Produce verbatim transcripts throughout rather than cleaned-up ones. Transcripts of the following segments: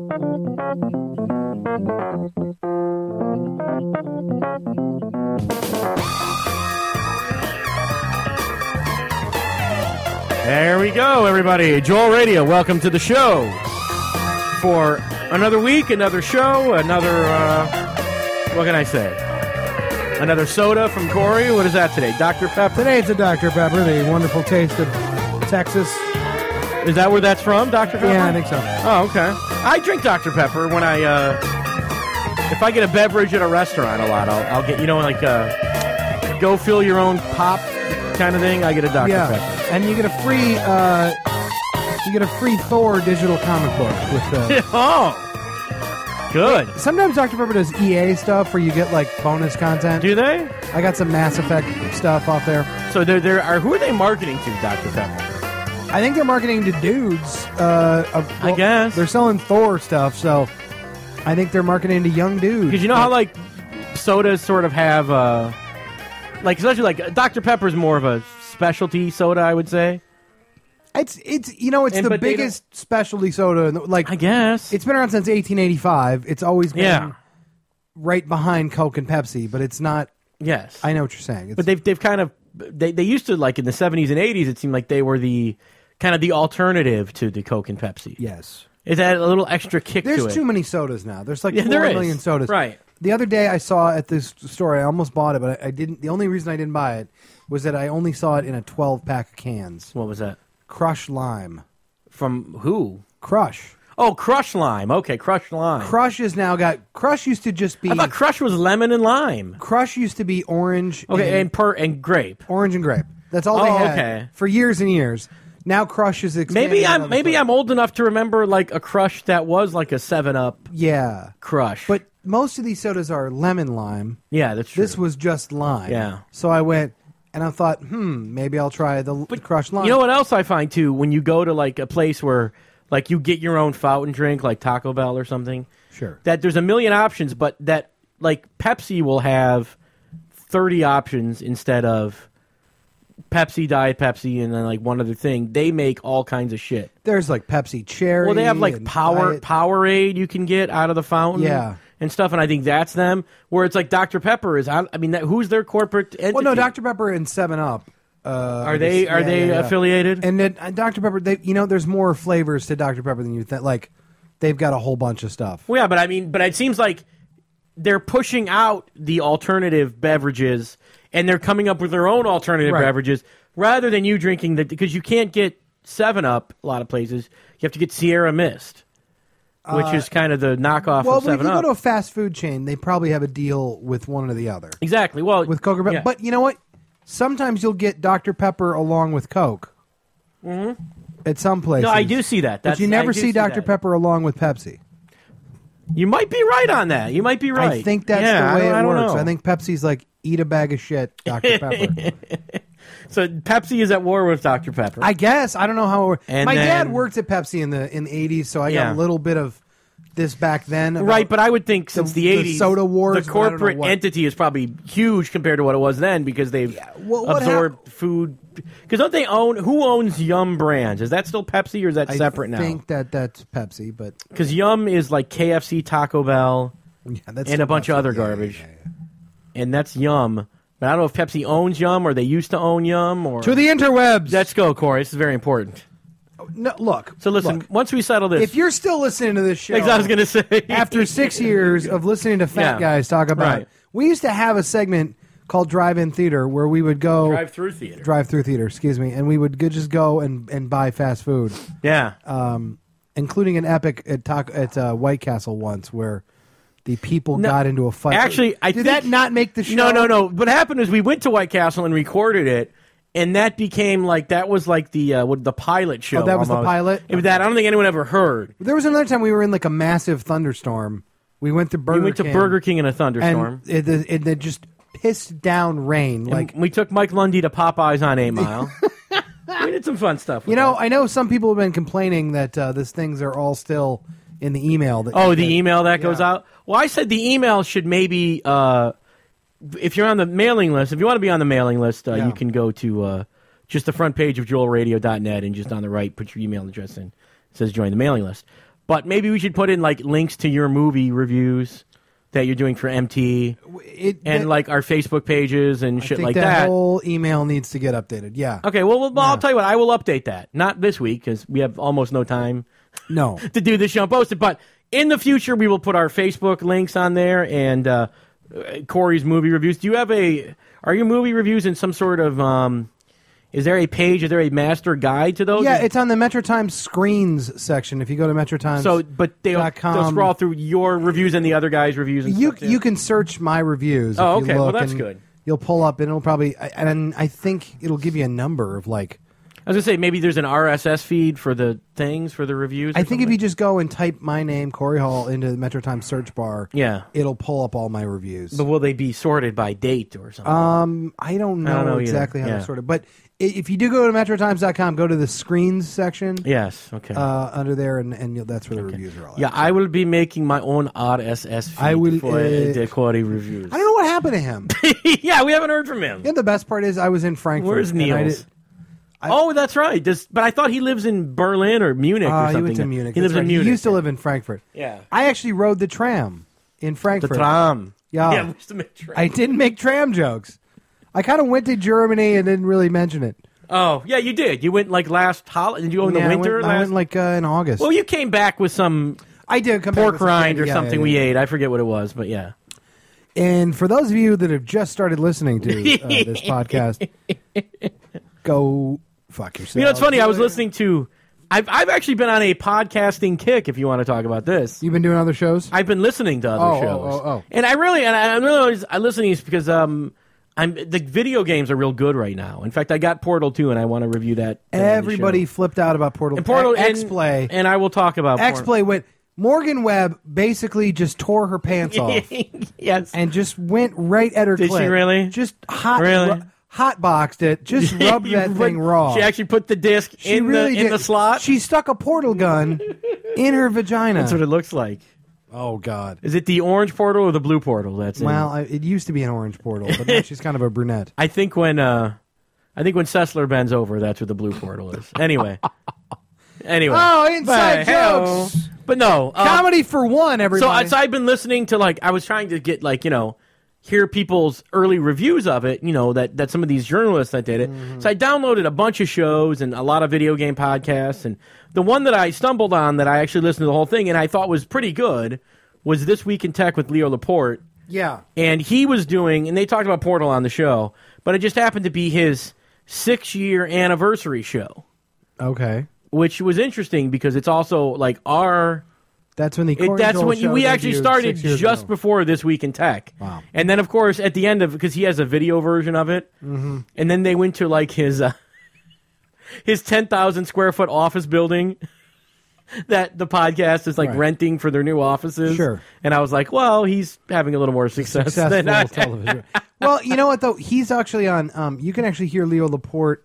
There we go, everybody. Joel Radio, welcome to the show. For another week, another show, another, uh, what can I say? Another soda from Corey. What is that today? Doctor Pepper? Today it's a Doctor Pepper, the wonderful taste of Texas. Is that where that's from, Doctor Pepper? Yeah, I think so. Oh, okay. I drink Doctor Pepper when I, uh, if I get a beverage at a restaurant a lot, I'll, I'll get, you know, like, uh, go fill your own pop kind of thing. I get a Doctor Yeah, Pepper. and you get a free, uh, you get a free Thor digital comic book with the. Oh, good. Sometimes Doctor Pepper does E A stuff where you get like bonus content. Do they? I got some Mass Effect stuff off there. So there, there are. Who are they marketing to, Doctor Pepper? I think they're marketing to dudes. Uh, uh, well, I guess they're selling Thor stuff, so I think they're marketing to young dudes. Because you know how like sodas sort of have, uh, like especially like Doctor Pepper's more of a specialty soda, I would say. It's it's you know it's And- the but they biggest specialty soda. In the, like I guess it's been around since eighteen eighty-five. It's always been Yeah. right behind Coke and Pepsi, but it's not. Yes, I know what you're saying. It's, but they've they've kind of they they used to, like in the seventies and eighties. It seemed like they were the kind of the alternative to the Coke and Pepsi. yes, It had a little extra kick there's to it. too many sodas now. There's like Yeah, four there is. million sodas. Right. The other day I saw at this store, I almost bought it, but I, I didn't. The only reason I didn't buy it was that I only saw it in a twelve pack of cans. What was that? Crush Lime. From who? Crush. Oh, Crush Lime. Okay, Crush Lime. Crush is now got. Crush used to just be. I thought Crush was lemon and lime. Crush used to be orange. Okay, and and, per and grape. orange and grape. That's all they Oh, had okay. for years and years. Now Crush is expanding. Maybe on I'm other maybe flavors. I'm old enough to remember like a Crush that was like a Seven Up Yeah, Crush. but most of these sodas are lemon lime. yeah, that's true. This was just lime. Yeah. So I went and I thought, hmm, maybe I'll try the, the Crush lime. You know what else I find too? When you go to like a place where like you get your own fountain drink, like Taco Bell or something, Sure. that there's a million options, but that like Pepsi will have thirty options instead of Pepsi, Diet Pepsi, and then like one other thing. They make all kinds of shit. There's like Pepsi Cherry. Well, they have like and Power Diet- Powerade you can get out of the fountain, Yeah. and stuff. And I think that's them. Where it's like Doctor Pepper is. I, I mean, that, who's their corporate entity? Well, no, Doctor Pepper and Seven Up. Uh, Are they are yeah, they yeah, yeah. affiliated? And then uh, Doctor Pepper, they you know, there's more flavors to Doctor Pepper than you think. Like they've got a whole bunch of stuff. Well, yeah, but I mean, but it seems like they're pushing out the alternative beverages, and they're coming up with their own alternative Right. beverages rather than you drinking the because you can't get Seven Up a lot of places. You have to get Sierra Mist, which Uh, is kind of the knockoff Well, of but if Seven you Up. go to a fast food chain, they probably have a deal with one or the other. exactly. Well, With Coke or Pepsi. yeah. But you know what? Sometimes you'll get Doctor Pepper along with Coke. Mm-hmm. At some places. no, I do see that. That's, But you never I do see Doctor that. Pepper along with Pepsi. You might be right on that. You might be right. I think that's Yeah, the way I don't- I it don't works. know. I think Pepsi's like, eat a bag of shit, Doctor Pepper. so. Pepsi is at war with Doctor Pepper. I guess. I don't know how it works. And My then- dad worked at Pepsi in the in the eighties, so I Yeah. got a little bit of this back then. about- Right, but I would think since the, the eighties, soda wars, the but I don't know corporate what. entity is probably huge compared to what it was then because they've well, what absorbed food. Because don't they own, who owns Yum Brands? Is that still Pepsi or is that I separate now? think that that's Pepsi, but Because Yum is like K F C, Taco Bell, yeah, that's and a still bunch of Pepsi. other Yeah, yeah, garbage. yeah, yeah. And that's Yum. But I don't know if Pepsi owns Yum or they used to own Yum. Or To the interwebs. Let's go, Corey. This is very important. no, look. So listen, look, once we settle this, if you're still listening to this show, like I was going to say, after six years of listening to fat Yeah. guys talk about Right. it, we used to have a segment called Drive-In Theater where we would go drive-through theater. drive-through theater, excuse me, and we would go, just go and, and buy fast food, yeah. um, including an epic at taco, at uh, White Castle once where the people No, got into a fight. actually, I did think- that not make the show? No, no, no. What happened is we went to White Castle and recorded it, and that became like that was like the uh, what the pilot show. Oh, that was the almost. pilot? It was that I don't think anyone ever heard. There was another time we were in like a massive thunderstorm. We went to Burger we went to King, Burger King in a thunderstorm. and it, it, it just pissed down rain. Like And we took Mike Lundy to Popeyes on Eight Mile. We did some fun stuff. with you know, that. I know some people have been complaining that uh, these things are all still in the email. That oh, that- the email that goes yeah. out. Well, I said the email should maybe, uh, if you're on the mailing list, if you want to be on the mailing list, uh, Yeah. you can go to uh, just the front page of joel radio dot net and just on the right put your email address in. It says join the mailing list. But maybe we should put in like links to your movie reviews that you're doing for M T, It, and that- like our Facebook pages and I shit think like that, that. whole email needs to get updated. Yeah. Okay, well, well I'll Yeah. tell you what. I will update that. Not this week because we have almost no time No. to do this show and post it. But in the future, we will put our Facebook links on there and uh, Corey's movie reviews. Do you have a? Are your movie reviews in some sort of? Um, is there a page? Is there a master guide to those? Yeah, it's on the Metro Times screens section. If you go to Metro Times, So, but they'll, dot com. they'll scroll through your reviews and the other guys' reviews. And you stuff, too? you can search my reviews. Oh, if you okay. Well, look, that's and good. You'll pull up, and it'll probably, and I think it'll give you a number of like. I was gonna say maybe there's an R S S feed for the things for the reviews. or I think if something? you just go and type my name, Corey Hall, into the Metro Times search bar, yeah. it'll pull up all my reviews. But will they be sorted by date or something? Um, I don't know, I don't know either. exactly how Yeah. to sort it, but i- if you do go to metro times dot com, go to the screens section yes. Okay. uh, under there, and, and you'll, that's where the reviews are all. yeah, at. I will be making my own R S S feed I will, for uh, the Corey reviews. I don't know what happened to him. yeah, we haven't heard from him. Yeah, the best part is I was in Frankfurt. Where's and I Niels? did- I- oh, that's right. Does, but I thought he lives in Berlin or Munich or Uh, something. he went to Munich. He lives That's in right. Munich. He used to live in Frankfurt. Yeah. I actually rode the tram in The Frankfurt. tram. Yeah. Yeah, we used to make tram. I didn't make tram jokes. I kind of went to Germany and didn't really mention it. Oh, yeah, you did. You went like last holiday. Did you go in Yeah, the I winter? went, I last... went like uh, in August. Well, you came back with some I did come back pork with some rind candy. or Yeah, something yeah, we yeah. ate. I forget what it was, but yeah. And for those of you that have just started listening to uh, this podcast, go fuck yourself. You know, it's funny. I was listening to. I've I've actually been on a podcasting kick. If you want to talk about this, You've been doing other shows? I've been listening to other Oh, oh, shows. oh, oh. And I really, and I, I'm really, always, I listening is because um, I'm the video games are real good right now. In fact, I got Portal two, and I want to review that. uh, on the Everybody show. flipped out about Portal. and Portal X and- Play. and I will talk about X Play went. Morgan Webb basically just tore her pants off yes, and just went right at her Did she clit. really? Just hot, Really? ru- hot boxed it. Just rubbed You that put- thing raw. She actually put the disc She in really the in did. the slot. She stuck a portal gun in her vagina. That's what it looks like. Oh God. Is it the orange portal or the blue portal? That's in? Well, I, it used to be an orange portal, but now she's kind of a brunette. I think when uh, I think when Sessler bends over, that's what the blue portal is. Anyway, anyway. Oh, inside But, hey-o. jokes. But no, uh, Comedy for one, So, everybody. so I've been listening to like I was trying to get like you know hear people's early reviews of it. You know that that some of these journalists that did it. Mm-hmm. So I downloaded a bunch of shows and a lot of video game podcasts. And the one that I stumbled on that I actually listened to the whole thing and I thought was pretty good was This Week in Tech with Leo Laporte. yeah. And he was doing, and they talked about Portal on the show, but it just happened to be his six year anniversary show, Okay. which was interesting because it's also like our. That's when the It, Corey that's Joel when show we actually debuted started six years just ago. before This Week in Tech. Wow. And then, of course, at the end of because he has a video version of it, mm-hmm. and then they went to like his uh, his ten thousand square foot office building that the podcast is like Right. renting for their new offices. Sure. And I was like, well, he's having a little more success than Successful I. television. Well, you know what though? He's actually on. Um, you can actually hear Leo Laporte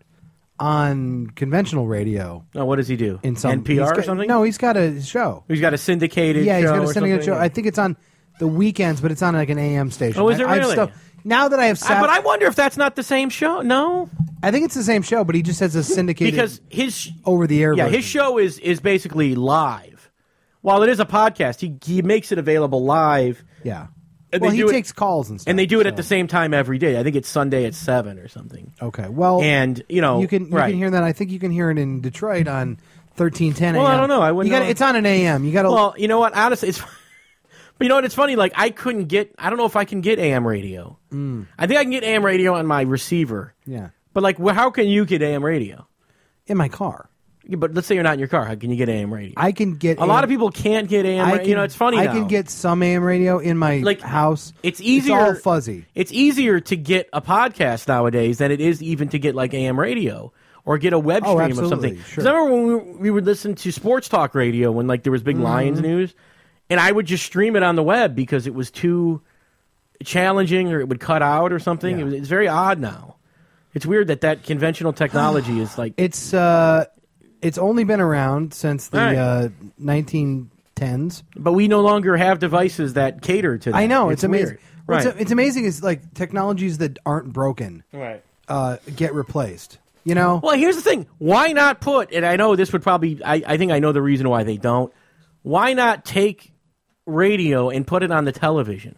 on conventional radio Oh, what does he do? in some N P he's R or got- something? No, he's got a show. He's got a syndicated. Yeah, he's show got a or syndicated show. something? I think it's on the weekends, but it's on like an A M station. Oh, is it I, I've really? still- now that I have, I- sat, but I wonder if that's not the same show. No, I think it's the same show, but he just has a syndicated because his over the air. yeah version. his show is is basically live. While it is a podcast, he he makes it available live. Yeah. And well, they he do it- takes calls and stuff, And they do it at so- the same time every day. I think it's Sunday at seven or something. Okay. Well, And you know, you can you right. can hear that. I think you can hear it in Detroit on thirteen ten. Well, A M. I don't know. I wouldn't You got know. it's on an A M. You got to. Well, you know what? Honestly, it's. But you know what? It's funny. Like I couldn't get. I don't know if I can get A M radio. Mm. I think I can get A M radio on my receiver. yeah. But like, wh- how can you get A M radio? In my car, Yeah, but let's say you're not in your car. How can you get A M radio? I can get A lot of people can't get A M. I ra- can, you know, it's funny. I now. can get some A M radio in my Like, house. It's easier. It's all fuzzy. It's easier to get a podcast nowadays than it is even to get like A M radio or get a web Oh, stream of absolutely, something. sure. 'Cause I remember when we, we would listen to sports talk radio when like there was big Mm-hmm. Lions news, and I would just stream it on the web because it was too challenging or it would cut out or something. Yeah. It was, it's very odd now. It's weird that that conventional technology is like. It's uh, it's only been around since the Right. uh, nineteen tens. But we no longer have devices that cater to that. I know it's, amazing. weird. What's Right. a- it's amazing is like technologies that aren't broken right. uh, get replaced. You know, Well, here's the thing. Why not put, and I know this would probably, I, I think I know the reason why they don't. why not take radio and put it on the television?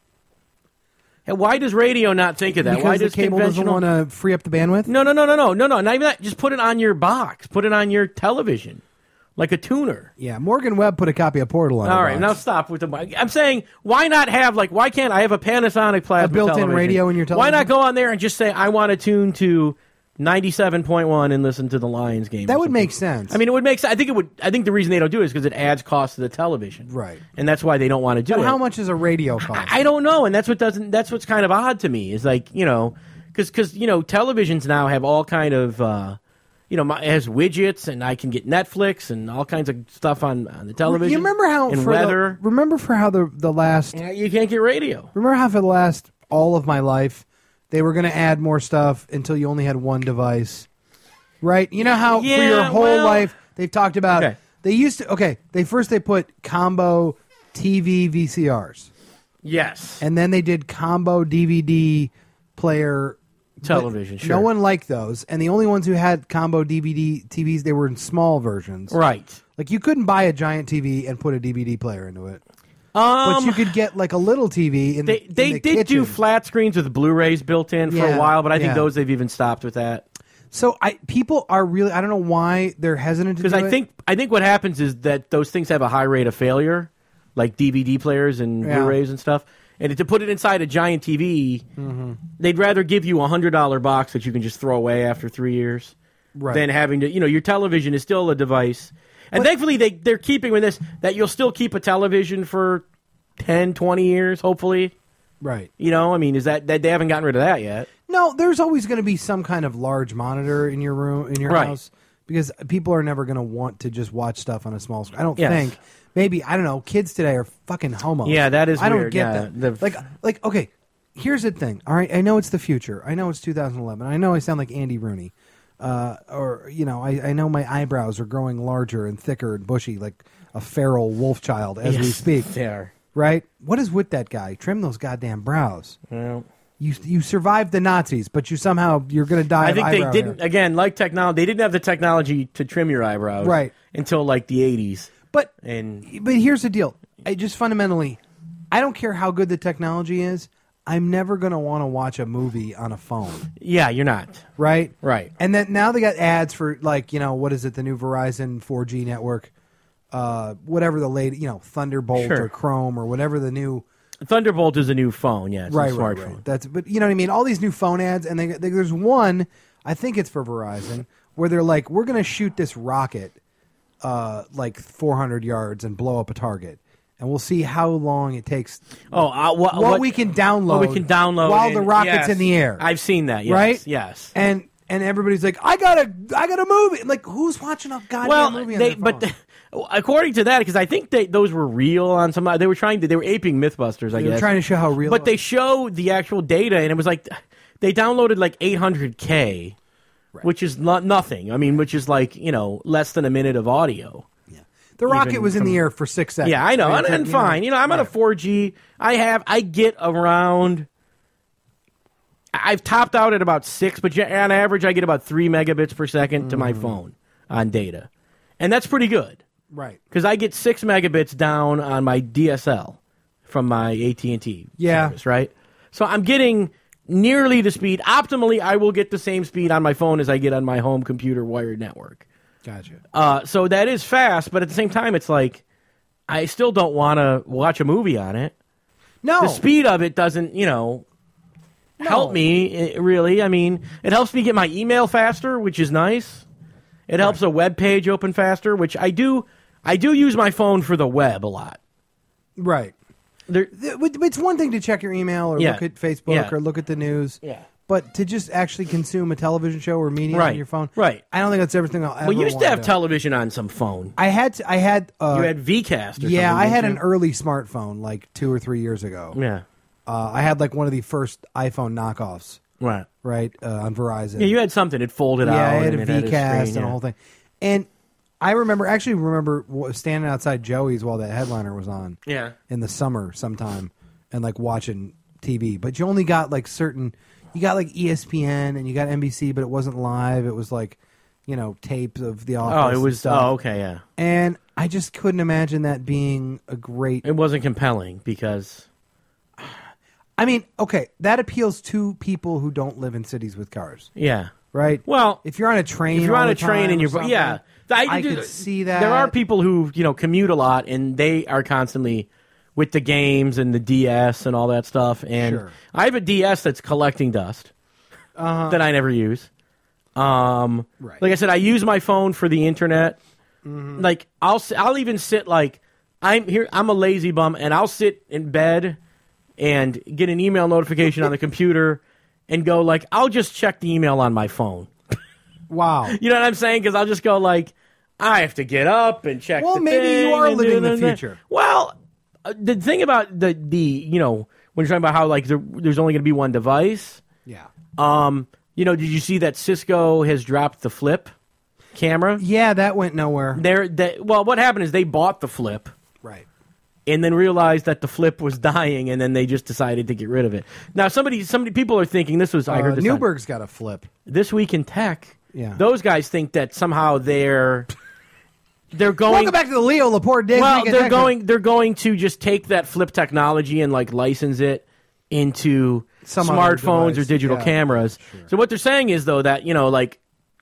And why does radio not think of that? Because why the does cable doesn't conventional... want to free up the bandwidth? No, no, no, no, no, no, no. Not even that. Just put it on your box. Put it on your television, like a tuner. Yeah, Morgan Webb put a copy of Portal on. All right, box. now stop with the. I'm saying, why not have like? Why can't I have a Panasonic plasma A built-in television? radio in your Why television? not go on there and just say I want to tune to ninety-seven point one and listen to the Lions game? That or would something? make sense. I mean, it would make sense. I think it would. I think the reason they don't do it is because it adds cost to the television, Right. And that's why they don't want to do but it. how much is a radio cost? I, I don't know, and that's what doesn't. That's what's kind of odd to me. Is like you know, because because you know, televisions now have all kind of. Uh, You know, my, it has widgets, and I can get Netflix and all kinds of stuff on, on the television. You remember how and for weather? The, remember for how the the last Yeah, you can't get radio. remember how for the last all of my life they were going to add more stuff until you only had one device, right? You know how Yeah, for your whole well- life they've talked about. Okay. They used to okay. They first they put combo T V V C Rs, Yes, and then they did combo D V D player. television. But Sure. No one liked those, and the only ones who had combo D V D T Vs they were in small versions. Right. Like you couldn't buy a giant T V and put a D V D player into it. Um, But you could get like a little T V in they the in they the did do kitchen. flat screens with Blu-rays built in for Yeah, a while, but I think yeah. those they've even stopped with that So I people are really I don't know why they're hesitant to do because I it. think I think what happens is that those things have a high rate of failure, like D V D players and Yeah. Blu-rays and stuff. And to put it inside a giant T V, Mm-hmm. they'd rather give you a hundred dollar box that you can just throw away after three years. Right. Than having to, you know, your television is still a device. And thankfully, they, they're keeping with this, that you'll still keep a television for ten, twenty years, hopefully. right. You know, I mean, is that, that they haven't gotten rid of that yet. No, there's always going to be some kind of large monitor in your room in your Right. house because people are never going to want to just watch stuff on a small screen. I don't Yes. think. Maybe I don't know. Kids today are fucking homos. Yeah, that is I don't weird, get yeah. that. The- Like, like okay. Here's the thing. All right, I know it's the future. I know it's two thousand eleven. I know I sound like Andy Rooney. Uh, or you know, I, I know my eyebrows are growing larger and thicker and bushy, like a feral wolf child as we Yes, speak. they are. Right? What is with that guy? Trim those goddamn brows. Well, You you survived the Nazis, but you somehow you're going to die. I of think they eyebrow didn't, hair. again, like technology, they didn't have the technology to trim your eyebrows. Right. Until like the eighties. But And but here's the deal. I just fundamentally, I don't care how good the technology is. I'm never going to want to watch a movie on a phone, yeah, you're not. right? Right. And then now they got ads for like you know what is it the new Verizon four G network, uh, whatever the late you know Thunderbolt Sure. or Chrome or whatever the new Thunderbolt is a new phone, yeah. It's right a right smartphone. right. That's but you know what I mean. All these new phone ads and they, they there's one I think it's for Verizon where they're like we're going to shoot this rocket, uh, like four hundred yards and blow up a target. And we'll see how long it takes. Oh, uh, wha- what, what we can download. What we can download while and- the rocket's yes. in the air. I've seen that. Yes, right? Yes. And and everybody's like, I got a, I got a movie. I'm like, who's watching a goddamn Well, movie? On they their but phone? the- according to that, because I think they, those were real on some. They were trying to. They were aping MythBusters. I they guess were trying to show how real. But it they was. showed the actual data, and it was like they downloaded like eight hundred K, Right. which is not nothing. I mean, which is like you know less than a minute of audio. the rocket even was in from- the air for six seconds. Yeah, I know, Right? and, So, and you know, fine. You know, I'm on a right. four G. I have, I get around. I've topped out at about six, but gen- on average, I get about three megabits per second to Mm. my phone on data, and that's pretty good Right. because I get six megabits down on my D S L from my A T and T Yeah. service, right? So I'm getting nearly the speed. Optimally, I will get the same speed on my phone as I get on my home computer wired network. Gotcha. Uh, so that is fast, but at the same time, it's like I still don't want to watch a movie on it. No. The speed of it doesn't, you know, help No. me eh, really. I mean, it helps me get my email faster, which is nice. It helps a web page open faster, which I do. I do use my phone for the web a lot. Right. There, Th- It's one thing to check your email or Yeah. look at Facebook Yeah. or look at the news. Yeah. But to just actually consume a television show or media Right. on your phone, Right. I don't think that's everything I'll ever well, you used to wanna have do. television on some phone. I had to, I had uh, You had Vcast or yeah, something. I had didn't an early smartphone like two or three years ago. you? Yeah. Uh, I had like one of the first iPhone knockoffs, Right. right, uh, on Verizon. Yeah, you had something. It folded yeah, out. I had and a it had Vcast screen, and yeah. a whole thing. And I remember, actually remember w- standing outside Joey's while that headliner was on Yeah. in the summer sometime and like watching T V. But you only got like certain, you got like E S P N and you got N B C, but it wasn't live. It was like, you know, tapes of The Office. Oh, it and was. stuff. Oh, okay, yeah. And I just couldn't imagine that being a great. It wasn't compelling because. I mean, okay, that appeals to people who don't live in cities with cars, Yeah. right? Well, if you're on a train, if you're all on the a train time and or you're something, yeah, I, I do- could see that. There are people who you know commute a lot and they are constantly with the games and the D S and all that stuff. And Sure. I have a D S that's collecting dust uh-huh. that I never use. Um, Right. Like I said, I use my phone for the internet. Mm-hmm. Like I'll s- I'll even sit like I'm here. I'm a lazy bum, and I'll sit in bed and get an email notification on the computer, and go like I'll just check the email on my phone. Wow. You know what I'm saying? Because I'll just go like I have to get up and check. Well, the maybe you thing are and living do the that. future. Well, uh, the thing about the the you know when you're talking about how like there, there's only going to be one device. Yeah. Um, you know, did you see that Cisco has dropped the Flip camera? Yeah, that went nowhere. They're, they, well, what happened is they bought the Flip Right. and then realized that the Flip was dying, and then they just decided to get rid of it. Now, somebody, somebody, people are thinking this was. I Uh, heard this on- Newberg's got a Flip. this week in tech. Yeah. Those guys think that somehow they're they're going. Welcome back to the Leo Laporte Days well, Weekend they're Tech. going. They're going to just take that Flip technology and like license it into Some other smartphones or device, digital yeah. cameras. Sure. So what they're saying is though that you know like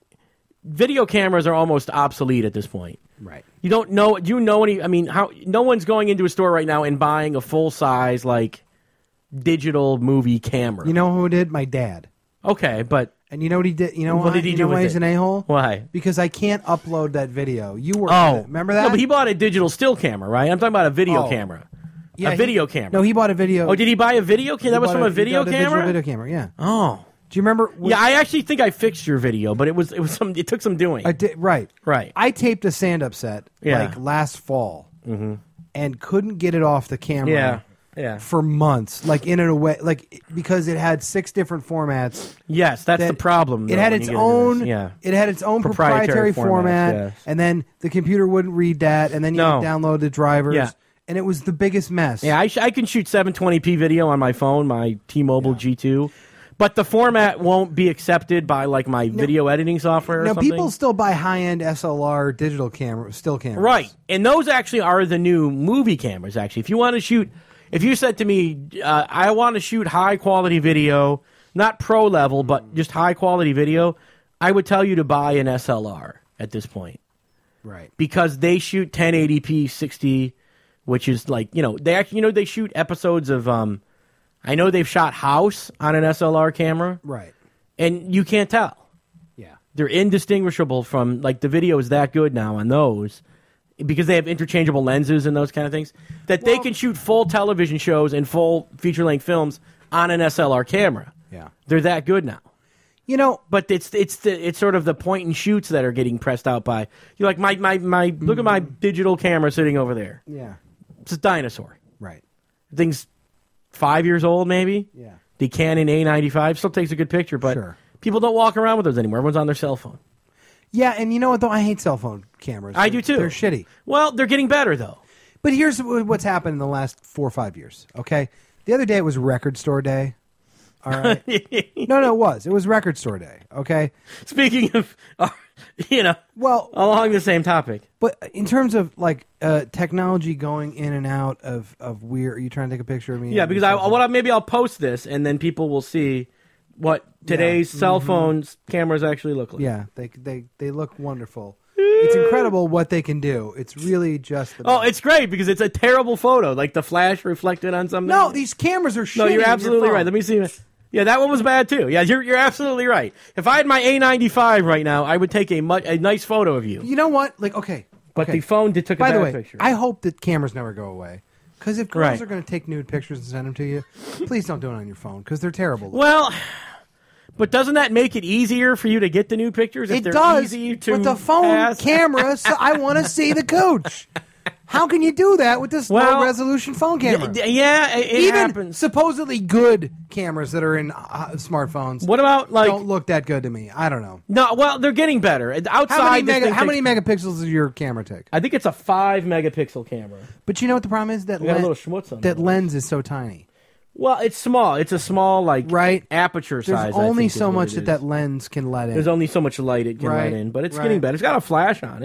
video cameras are almost obsolete at this point. Right. You don't know. Do you know any? I mean, how? No one's going into a store right now and buying a full size like digital movie camera. You know who did? My dad. Okay, but And you know what he did? You know What why? did he you do know with why he's it? an a-hole? why? Because I can't upload that video. You were Oh, remember that? No, but he bought a digital still camera, right? I'm talking about a video Oh. camera. Yeah, a he- video camera. No, he bought a video. Oh, did he buy a video camera? he That was bought from a he video bought a digital camera. video camera, yeah. Oh, Do you remember? when- yeah. I actually think I fixed your video, but it was it was some. It took some doing. I did, right. Right. I taped a stand-up set Yeah. like last fall, and couldn't get it off the camera. yeah. Yeah. For months, like in a way, like because it had six different formats. Yes, that's that- the problem. It though, had when its you get into own. this. Yeah. It had its own Proprietary proprietary, formats, format, yes. and then the computer wouldn't read that, and then you No. had to download the drivers, Yeah. and it was the biggest mess. Yeah, I, sh- I can shoot seven twenty p video on my phone, my T-Mobile G two, but the format won't be accepted by like my video editing software. Or Now something. people still buy high-end S L R digital camera, still cameras. Right. And those actually are the new movie cameras, actually. If you want to shoot, if you said to me, uh, I want to shoot high quality video, not pro level, but just high quality video, I would tell you to buy an S L R at this point Right. because they shoot ten eighty p sixty, which is like, you know, they actually, you know, they shoot episodes of, um, I know they've shot House on an S L R camera, Right. and you can't tell. Yeah. They're indistinguishable from, like, the video is that good now on those because they have interchangeable lenses and those kind of things that they Well- can shoot full television shows and full feature-length films on an S L R camera. Yeah. They're that good now. You know, But it's it's the, it's sort of the point and shoots that are getting pressed out by you like my my, my look at my digital camera sitting over there. yeah. It's a dinosaur. Right. The thing's five years old maybe. Yeah. The Canon A ninety-five still takes a good picture, but Sure. people don't walk around with those anymore. Everyone's on their cell phone. Yeah, and you know what though? I hate cell phone cameras. I do too. They're shitty. Well, they're getting better though. But here's wh- what's happened in the last four or five years. Okay, the other day it was Record Store Day. All right. no, no, it was. It was Record Store Day. Okay. Speaking of, uh, you know, Well, along the same topic. but in terms of like uh, technology going in and out of of weird, are you trying to take a picture of me? Yeah, because I what I, maybe I'll post this and then people will see what today's cell phones cameras actually look like. Yeah, they they they look wonderful. It's incredible what they can do. It's really just the Oh, best. it's great because it's a terrible photo, like the flash reflected on something. no, these cameras are shitty. No, in you're your absolutely phone. right. Let me see. Yeah, that one was bad too. Yeah, you're you're absolutely right. If I had my A ninety-five right now, I would take a much, a nice photo of you. You know what? Like, okay, But okay. the phone did took a By bad the way, picture. I hope that cameras never go away. Because if girls Right. are going to take nude pictures and send them to you, please don't do it on your phone because they're terrible. Well, but doesn't that make it easier for you to get the new pictures? If it they're does, easy to but the phone pass? camera, so I want to see the cooch. How can you do that with this Well, low resolution phone camera? Y- yeah, it, it Even happens. supposedly good cameras that are in uh, smartphones What about like? don't look that good to me. I don't know. No, well, they're getting better. Outside, How many, this mega, thing how takes- many megapixels does your camera take? I think it's a five megapixel camera. But you know what the problem is? That We got a len- little schmutz on that it. lens is so tiny. Well, it's small. It's a small like Right. aperture There's size. I only think is so what much it that is. that lens can let in. There's only so much light it can Right, let in, but it's right. getting better. It's got a flash on it.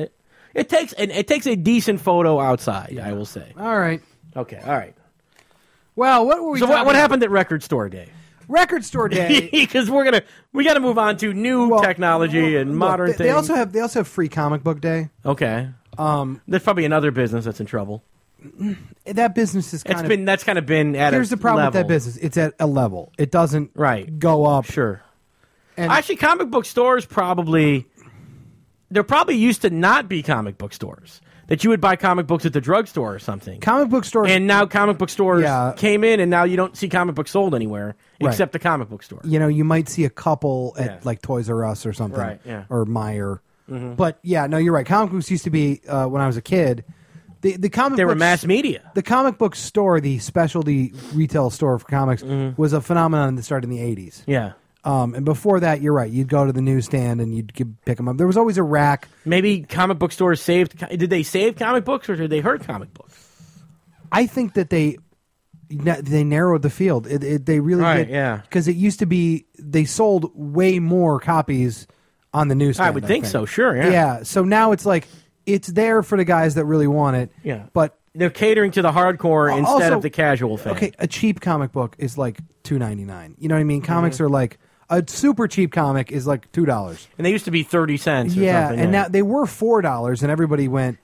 It takes and it takes a decent photo outside. Yeah. I will say. All right. Okay. All right. Well, what were we? So what, talking what about? happened at Record Store Day? Record Store Day. Because we're gonna we got to move on to new Well, technology well, and look, modern they, things. They also have they also have Free Comic Book Day. okay. Um, There's probably another business that's in trouble. that business is kind It's of. been that's kind of been at. Here's a the problem level. with that business. It's at a level. It doesn't Right. go up. Sure. And Actually, comic book stores probably there probably used to not be comic book stores. That you would buy comic books at the drugstore or something. comic book stores. And now comic book stores Yeah. came in, and now you don't see comic books sold anywhere Right. except the comic book store. you know, you might see a couple at Yeah. like Toys R Us or something, Right, yeah. or Meijer. But yeah, no, you're right. Comic books used to be uh, when I was a kid. The the comic They were books- mass media. The comic book store, the specialty retail store for comics, was a phenomenon that started in the eighties. Yeah. Um, and before that, you're right. You'd go to the newsstand and you'd give, pick them up. There was always a rack. Maybe comic book stores saved. Did they save comic books or did they hurt comic books? I think that they they narrowed the field. It, it, they really Right, did. yeah. Because it used to be they sold way more copies on the newsstand. I would think so, sure, yeah. Yeah. So now it's like it's there for the guys that really want it. Yeah. But They're catering to the hardcore Al- instead also- of the casual fan. okay, a cheap comic book is like two ninety nine. You know what I mean? Comics are like a super cheap comic is like two dollars. And they used to be thirty cents or Yeah, something. and yeah. now they were four dollars, and everybody went.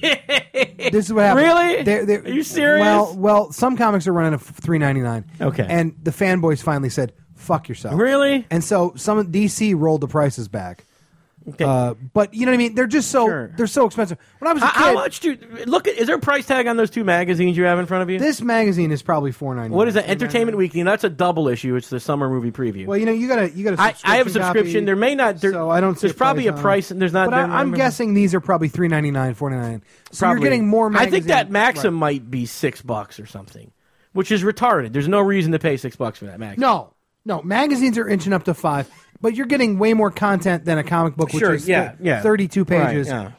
This is what happened. Really? They're, they're, Are you serious? Well, well, some comics are running at three ninety nine. Okay. and the fanboys finally said, "Fuck yourself." Really? And so some D C rolled the prices back. Okay. Uh, but you know what I mean? They're just so Sure. they're so expensive. When I was a How, kid, how much do look at? Is there a price tag on those two magazines you have in front of you? this magazine is probably four ninety nine. What is that? Entertainment Weekly. And that's a double issue. It's the summer movie preview. Well, you know, you gotta you gotta. I, I have a subscription. Copy, There may not. There, so I don't. See There's probably a on it. price. And there's not. But I, there- I'm guessing these are probably three ninety nine, four ninety nine. So Probably. you're getting more. I Magazine, think that Maxim Right. might be six bucks or something, which is retarded. There's no reason to pay six bucks for that Maxim. No, no, magazines are inching up to five, but you're getting way more content than a comic book, which Sure, is yeah, th- yeah. thirty-two Right, pages. yeah.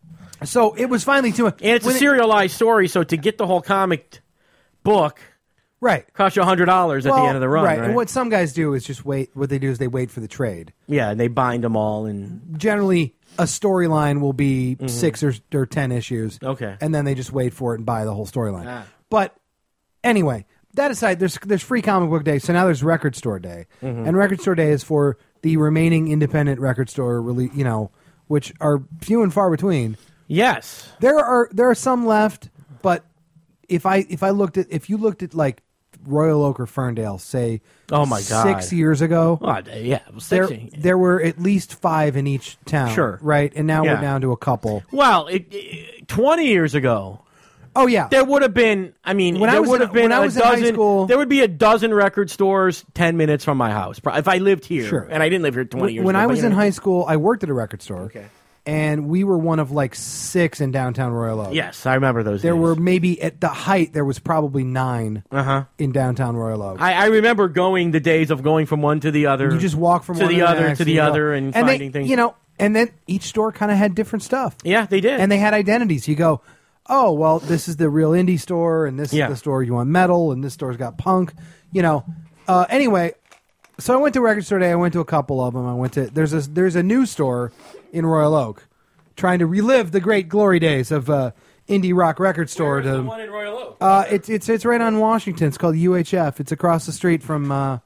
So it was finally too much. And it's a When it- serialized story, so to get the whole comic book right? costs you a hundred dollars at Well, the end of the run, right? And what some guys do is just wait. What they do is they wait for the trade. yeah, and they bind them all, and Generally, a storyline will be six or, or ten issues. Mm-hmm. Okay. and then they just wait for it and buy the whole storyline. Ah. But anyway, that aside, there's there's free comic book day. So now there's record store day, Mm-hmm. and record store day is for the remaining independent record store, really, you know, which are few and far between. yes, There are there are some left, but if I if I looked at if you looked at like Royal Oak or Ferndale, say, Oh, my God. six years ago, well, yeah, it was there sixty. there were at least five in each town, Sure. right? And now Yeah. we're down to a couple. Well, it, it, twenty years ago, Oh yeah, there would have been. I mean, When I there was would in- have been when I a was in high dozen. school- There would be a dozen record stores ten minutes from my house. Pro- If I lived here, Sure. and I didn't live here twenty when, years. when ago, I but, was you in know. high school, I worked at a record store. Okay. And we were one of like six in downtown Royal Oak. Yes, I remember those. There days. were maybe at the height there was probably nine Uh huh. in downtown Royal Oak. I, I remember going the days of going from one to the other. you just walk from to one the to other next, to the you know. other and, and finding they, things. You know, and then each store kind of had different stuff. Yeah, they did. And they had identities. You go, oh, well, this is the real indie store, and this Yeah. is the store you want metal, and this store's got punk. You know. Uh, anyway, so I went to Record Store Day. I went to a couple of them. I went to there's a there's a new store in Royal Oak, trying to relive the great glory days of uh, indie rock record store. Where's the To, one in Royal Oak? uh, it's it's it's right on Washington. It's called U H F. It's across the street from uh,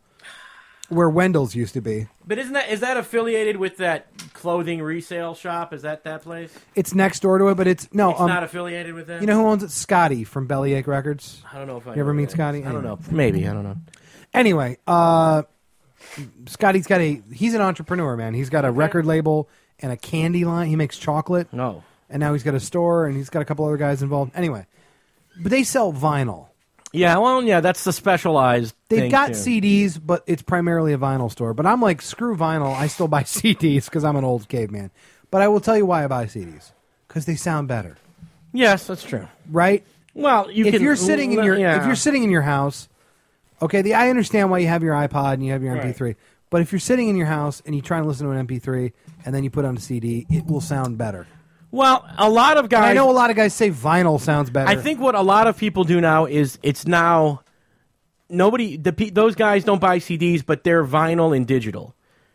where Wendell's used to be. But isn't that is that affiliated with that clothing resale shop? Is that that place? It's next door to it, but it's no. It's um, not affiliated with that. you know who owns it? Scotty from Bellyache Records. I don't know if I You ever know meet that. Scotty? I don't know. Maybe I don't know. Anyway, uh, Scotty's got a. He's an entrepreneur, man. He's got a record label and a candy line. He makes chocolate, No. and now he's got a store, and he's got a couple other guys involved. Anyway, but they sell vinyl. Yeah. Well, yeah. That's the specialized. They've thing, got too. C Ds, but it's primarily a vinyl store. But I'm like, screw vinyl. I still buy C Ds because I'm an old caveman. But I will tell you why I buy C Ds. Because they sound better, Yes, that's true. right? Well, you if can, you're sitting in your yeah. if you're sitting in your house, okay, the I understand why you have your iPod and you have your Right. M P three. But if you're sitting in your house and you try and listen to an M P three and then you put on a C D, it will sound better. well, a lot of And guys. I know a lot of guys say vinyl sounds better. I think what a lot of people do now is it's now nobody the pe- those guys don't buy C Ds, but they're vinyl and digital.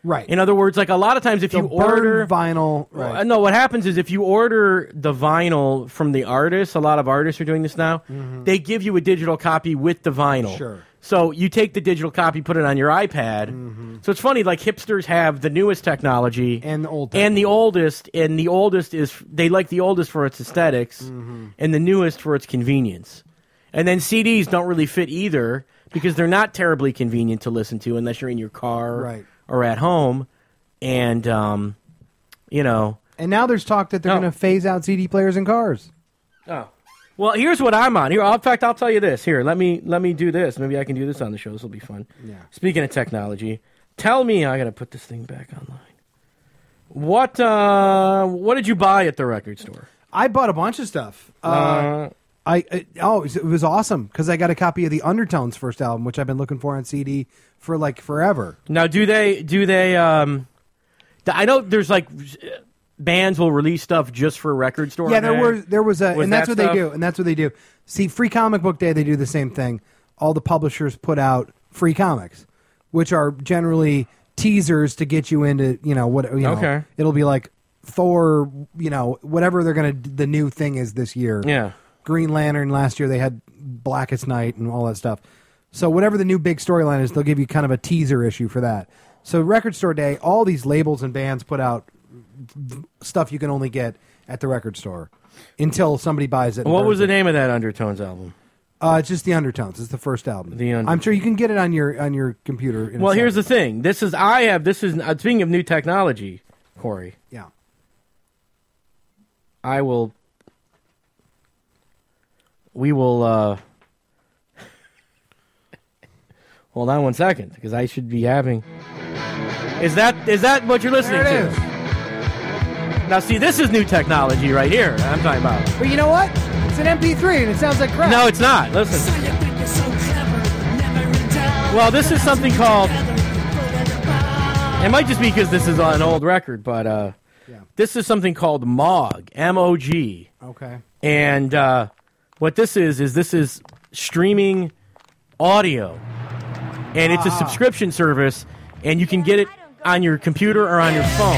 Right. In other words, like a lot of times if They'll you burn order vinyl, Well, right. no, what happens is if you order the vinyl from the artist, a lot of artists are doing this now, Mhm. they give you a digital copy with the vinyl. Sure. So you take the digital copy, put it on your iPad. Mm-hmm. So it's funny, like hipsters have the newest technology and the old and the oldest, and the oldest is they like the oldest for its esthetics Mm-hmm. and the newest for its convenience. And then C Ds don't really fit either because they're not terribly convenient to listen to unless you're in your car Right. or at home. And, um, you know. And now there's talk that they're Oh. going to phase out C D players in cars. Oh. Well, here's what I'm on. Here, in fact, I'll tell you this. Here, let me let me do this. Maybe I can do this on the show. This will be fun. Yeah. Speaking of technology, tell me, I got to put this thing back online. What uh, what did you buy at the record store? I bought a bunch of stuff. Uh, Uh, I it, oh, it was, it was awesome because I got a copy of the Undertones first album, which I've been looking for on C D for like forever. Now, do they do they? Um, th- I know there's like bands will release stuff just for record store. Yeah, there man. was there was a, Was and that's that what stuff? they do, and that's what they do. See, Free Comic Book Day, they do the same thing. All the publishers put out free comics, which are generally teasers to get you into, you know, what you know. Okay. It'll be like Thor, you know, whatever they're gonna the new thing is this year. Yeah. Green Lantern last year they had Blackest Night and all that stuff. So whatever the new big storyline is, they'll give you kind of a teaser issue for that. So Record Store Day, all these labels and bands put out stuff you can only get at the record store until somebody buys it. and What burns was the it. name of that Undertones album? Uh, it's just the Undertones. It's the first album. The Undertones. I'm sure you can get it on your on your computer. In a Well, second. here's the thing. This is I have. This is uh, speaking of new technology, Corey. Yeah. I will. We will. Uh, hold on one second, because I should be having. Is that is that what you're listening There it to? is. Now, see, this is new technology right here. I'm talking about. But you know what? It's an M P three and it sounds like crap. No, it's not. Listen. Well, this is something called. It might just be because this is on an old record, but uh, Yeah. this is something called M O G, M O G. Okay. And uh, what this is, is this is streaming audio. And it's a Ah. subscription service, and you can get it on your computer or on your phone.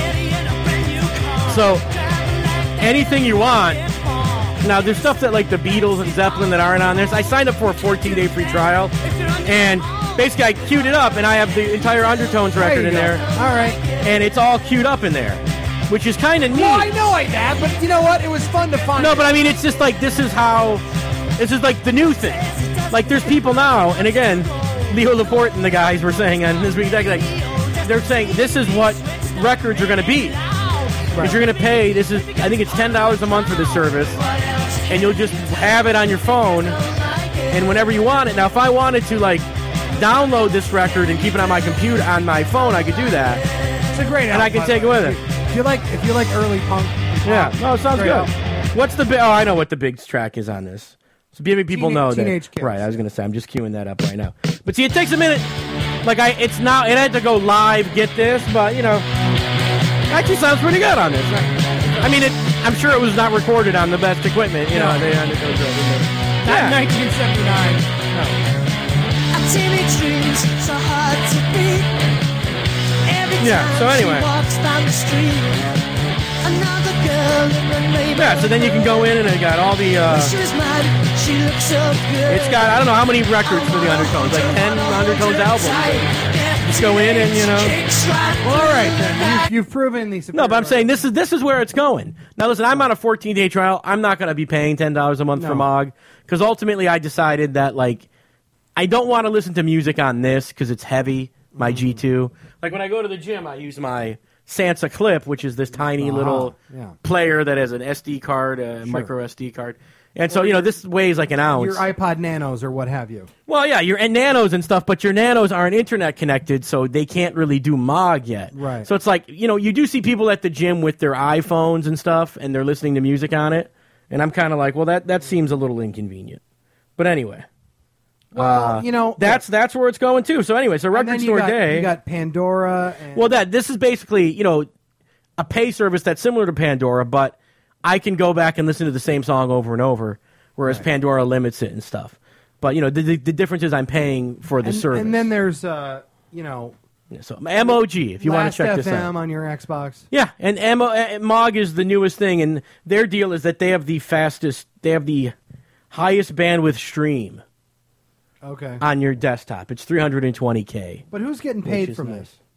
So, anything you want. Now, there's stuff that like the Beatles and Zeppelin that aren't on this. I signed up for a fourteen-day free trial, and basically I queued it up, and I have the entire Undertones record you in go. there. All right. And it's all queued up in there, which is kind of neat. Well, I know I have, but you know what? It was fun to find. No, it. but I mean, it's just like this is how, this is like the new thing. Like there's people now, and again, Leo Laporte and the guys were saying on this week, like, like they're saying this is what records are going to be. Because you're going to pay, this is, I think it's ten dollars a month for this service, and you'll just have it on your phone, and whenever you want it. Now, if I wanted to like download this record and keep it on my computer, on my phone, I could do that. It's a great And I album. can take it with it. If you like, if you like early punk, Yeah, no, it sounds Great good. album. What's the big? Oh, I know what the big track is on this. So maybe people Teenage- know that. Teenage Kids. Right, I was gonna say I'm just queuing that up right now. But see, it takes a minute. Like I, it's not. It had to go live. Get this, but you know, actually sounds pretty good on this. I mean, it. I'm sure it was not recorded on the best equipment. You know, No. they undertones. not Yeah. nineteen seventy-nine. Teenage dreams so hard to beat. Every Yeah, time so anyway. she walks down the street, another girl in the neighborhood. Yeah. So then you can go in and it got all the. Uh, She was mad, she looks so good. it's got I don't know how many records for the Undertones, like ten Undertones albums. Just go in and you know. Well, all right then. You've, you've proven these. No, but I'm saying this is this is where it's going. Now, listen, I'm on a fourteen-day trial. I'm not going to be paying ten dollars a month No. for M O G because ultimately I decided that like I don't want to listen to music on this because it's heavy. My G two, like when I go to the gym, I use my Sansa Clip, which is this tiny Ah, little yeah. player that has an S D card, a micro S D card, and so you know this weighs like an ounce. your iPod Nanos or what have you. Well, yeah, your and nanos and stuff, but your nanos aren't internet connected, so they can't really do M O G yet. Right. So it's like, you know, you do see people at the gym with their iPhones and stuff, and they're listening to music on it, and I'm kind of like, well, that, that seems a little inconvenient. But anyway. Well, uh, you know, that's that's where it's going too. So anyway, so and Record then you Store got, Day. You got Pandora. And, Well, that this is basically, you know, a pay service that's similar to Pandora, but I can go back and listen to the same song over and over, whereas Right. Pandora limits it and stuff. But you know, the, the, the difference is I'm paying for the and, service. and then there's, uh, you know, So M O G, if you want to check Last this F out. M on your Xbox. Yeah, and M O, uh, M O G is the newest thing, and their deal is that they have the fastest, they have the highest bandwidth stream Okay. on your desktop. It's three hundred twenty K. But who's getting which paid is from nice. this?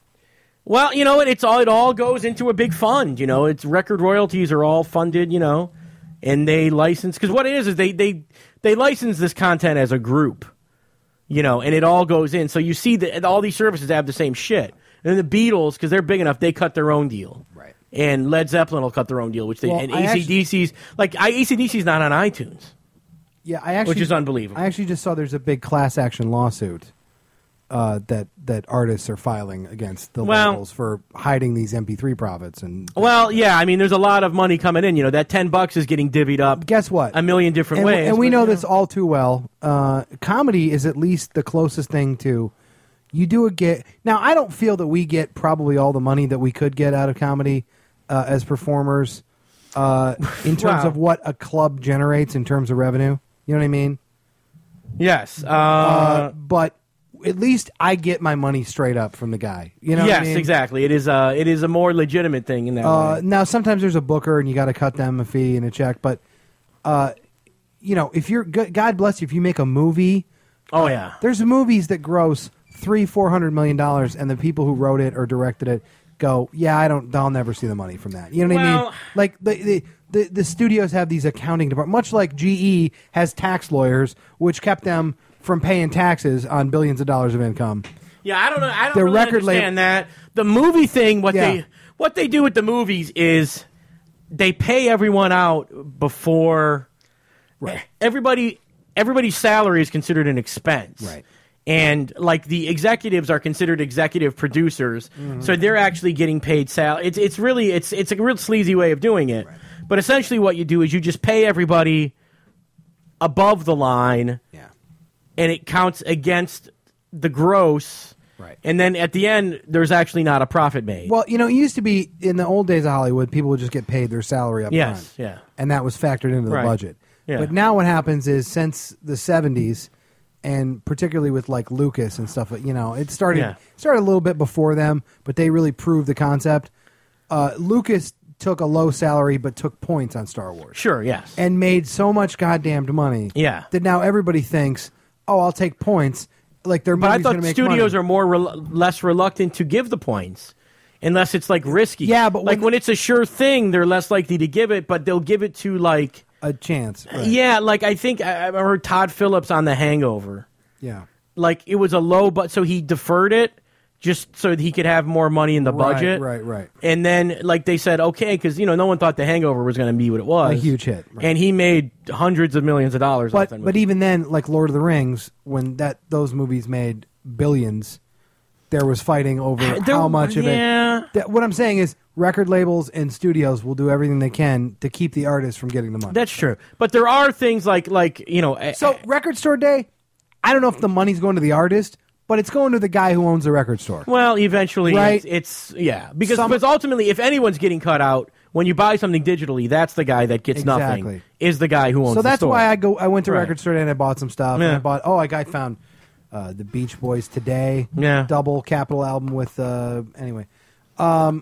Well, you know what? It's all it all goes into a big fund. You know, it's record royalties are all funded. You know, and they license because what it is is they they they license this content as a group. You know, and it all goes in. So you see that all these services have the same shit. And then the Beatles, because they're big enough, they cut their own deal. Right. And Led Zeppelin will cut their own deal, which they Well, and I A C D C's like A C D C's not on iTunes. Yeah, I actually, Which is unbelievable. I actually just saw there's a big class action lawsuit uh, that that artists are filing against the Well- labels for hiding these M P three profits. And Well, yeah, I mean, there's a lot of money coming in. You know, that ten bucks is getting divvied up. guess what? A million different and, ways. and we but, know you this all too well. Uh, comedy is at least the closest thing to you do a get. Now, I don't feel that we get probably all the money that we could get out of comedy uh, as performers uh, in terms Wow. of what a club generates in terms of revenue. You know what I mean? Yes. Uh, Uh, but at least I get my money straight up from the guy. You know? yes, what I mean? exactly. It is. Uh, it is a more legitimate thing in that Uh, way. now, sometimes there's a booker and you got to cut them a fee and a check, but uh, you know, if you're good, God bless you, if you make a movie. Oh yeah. There's movies that gross three, four hundred million dollars, and the people who wrote it or directed it go, "Yeah, I don't. I'll never see the money from that." You know what I Well- mean? Like the, the the the studios have these accounting departments, much like G E has tax lawyers, which kept them from paying taxes on billions of dollars of income. Yeah, I don't know. I don't The really record label- understand that. The movie thing, what Yeah. they what they do with the movies is they pay everyone out before Right. everybody everybody's salary is considered an expense. Right. And like the executives are considered executive producers, Mm-hmm. so they're actually getting paid sal. It's it's really it's it's a real sleazy way of doing it. But essentially, what you do is you just pay everybody above the line, Yeah. and it counts against the gross. Right. And then at the end, there's actually not a profit made. Well, you know, it used to be in the old days of Hollywood, people would just get paid their salary up Yes, front. yeah. And that was factored into the Right. budget. Yeah. But now what happens is since the seventies, and particularly with like Lucas and stuff, you know, it started Yeah. started a little bit before them, but they really proved the concept. Uh, Lucas took a low salary but took points on Star Wars. Sure, yes. And made so much goddamned money Yeah. that now everybody thinks, oh, I'll take points. Like their But I movie's thought going to make studios money. are more rel- less reluctant to give the points, unless it's like risky. Yeah, but like when- when it's a sure thing, they're less likely to give it, but they'll give it to like a chance. Right. yeah, like I think I, I heard Todd Phillips on The Hangover. Yeah. Like it was a low, but so he deferred it just so that he could have more money in the Right, budget. right, right. And then like they said, okay, because you know no one thought The Hangover was going to be what it was, A huge hit, right. and he made hundreds of millions of dollars. off But that but movie. even then, like Lord of the Rings, when that those movies made billions, there was fighting over There- how much of yeah. it. That, what I'm saying is, record labels and studios will do everything they can to keep the artists from getting the money. That's true, but there are things like like you know. so record store day. I don't know if the money's going to the artist, but it's going to the guy who owns the record store. Well, eventually, Right. it's, it's yeah, because Some- because ultimately, if anyone's getting cut out when you buy something digitally, that's the guy that gets Exactly. nothing. Is the guy who owns. So the that's store. why I go. I went to Right. record store day and I bought some stuff. And Yeah. I bought. Oh, I got found uh, the Beach Boys Today. Yeah. Double Capitol album with. Uh, anyway, um,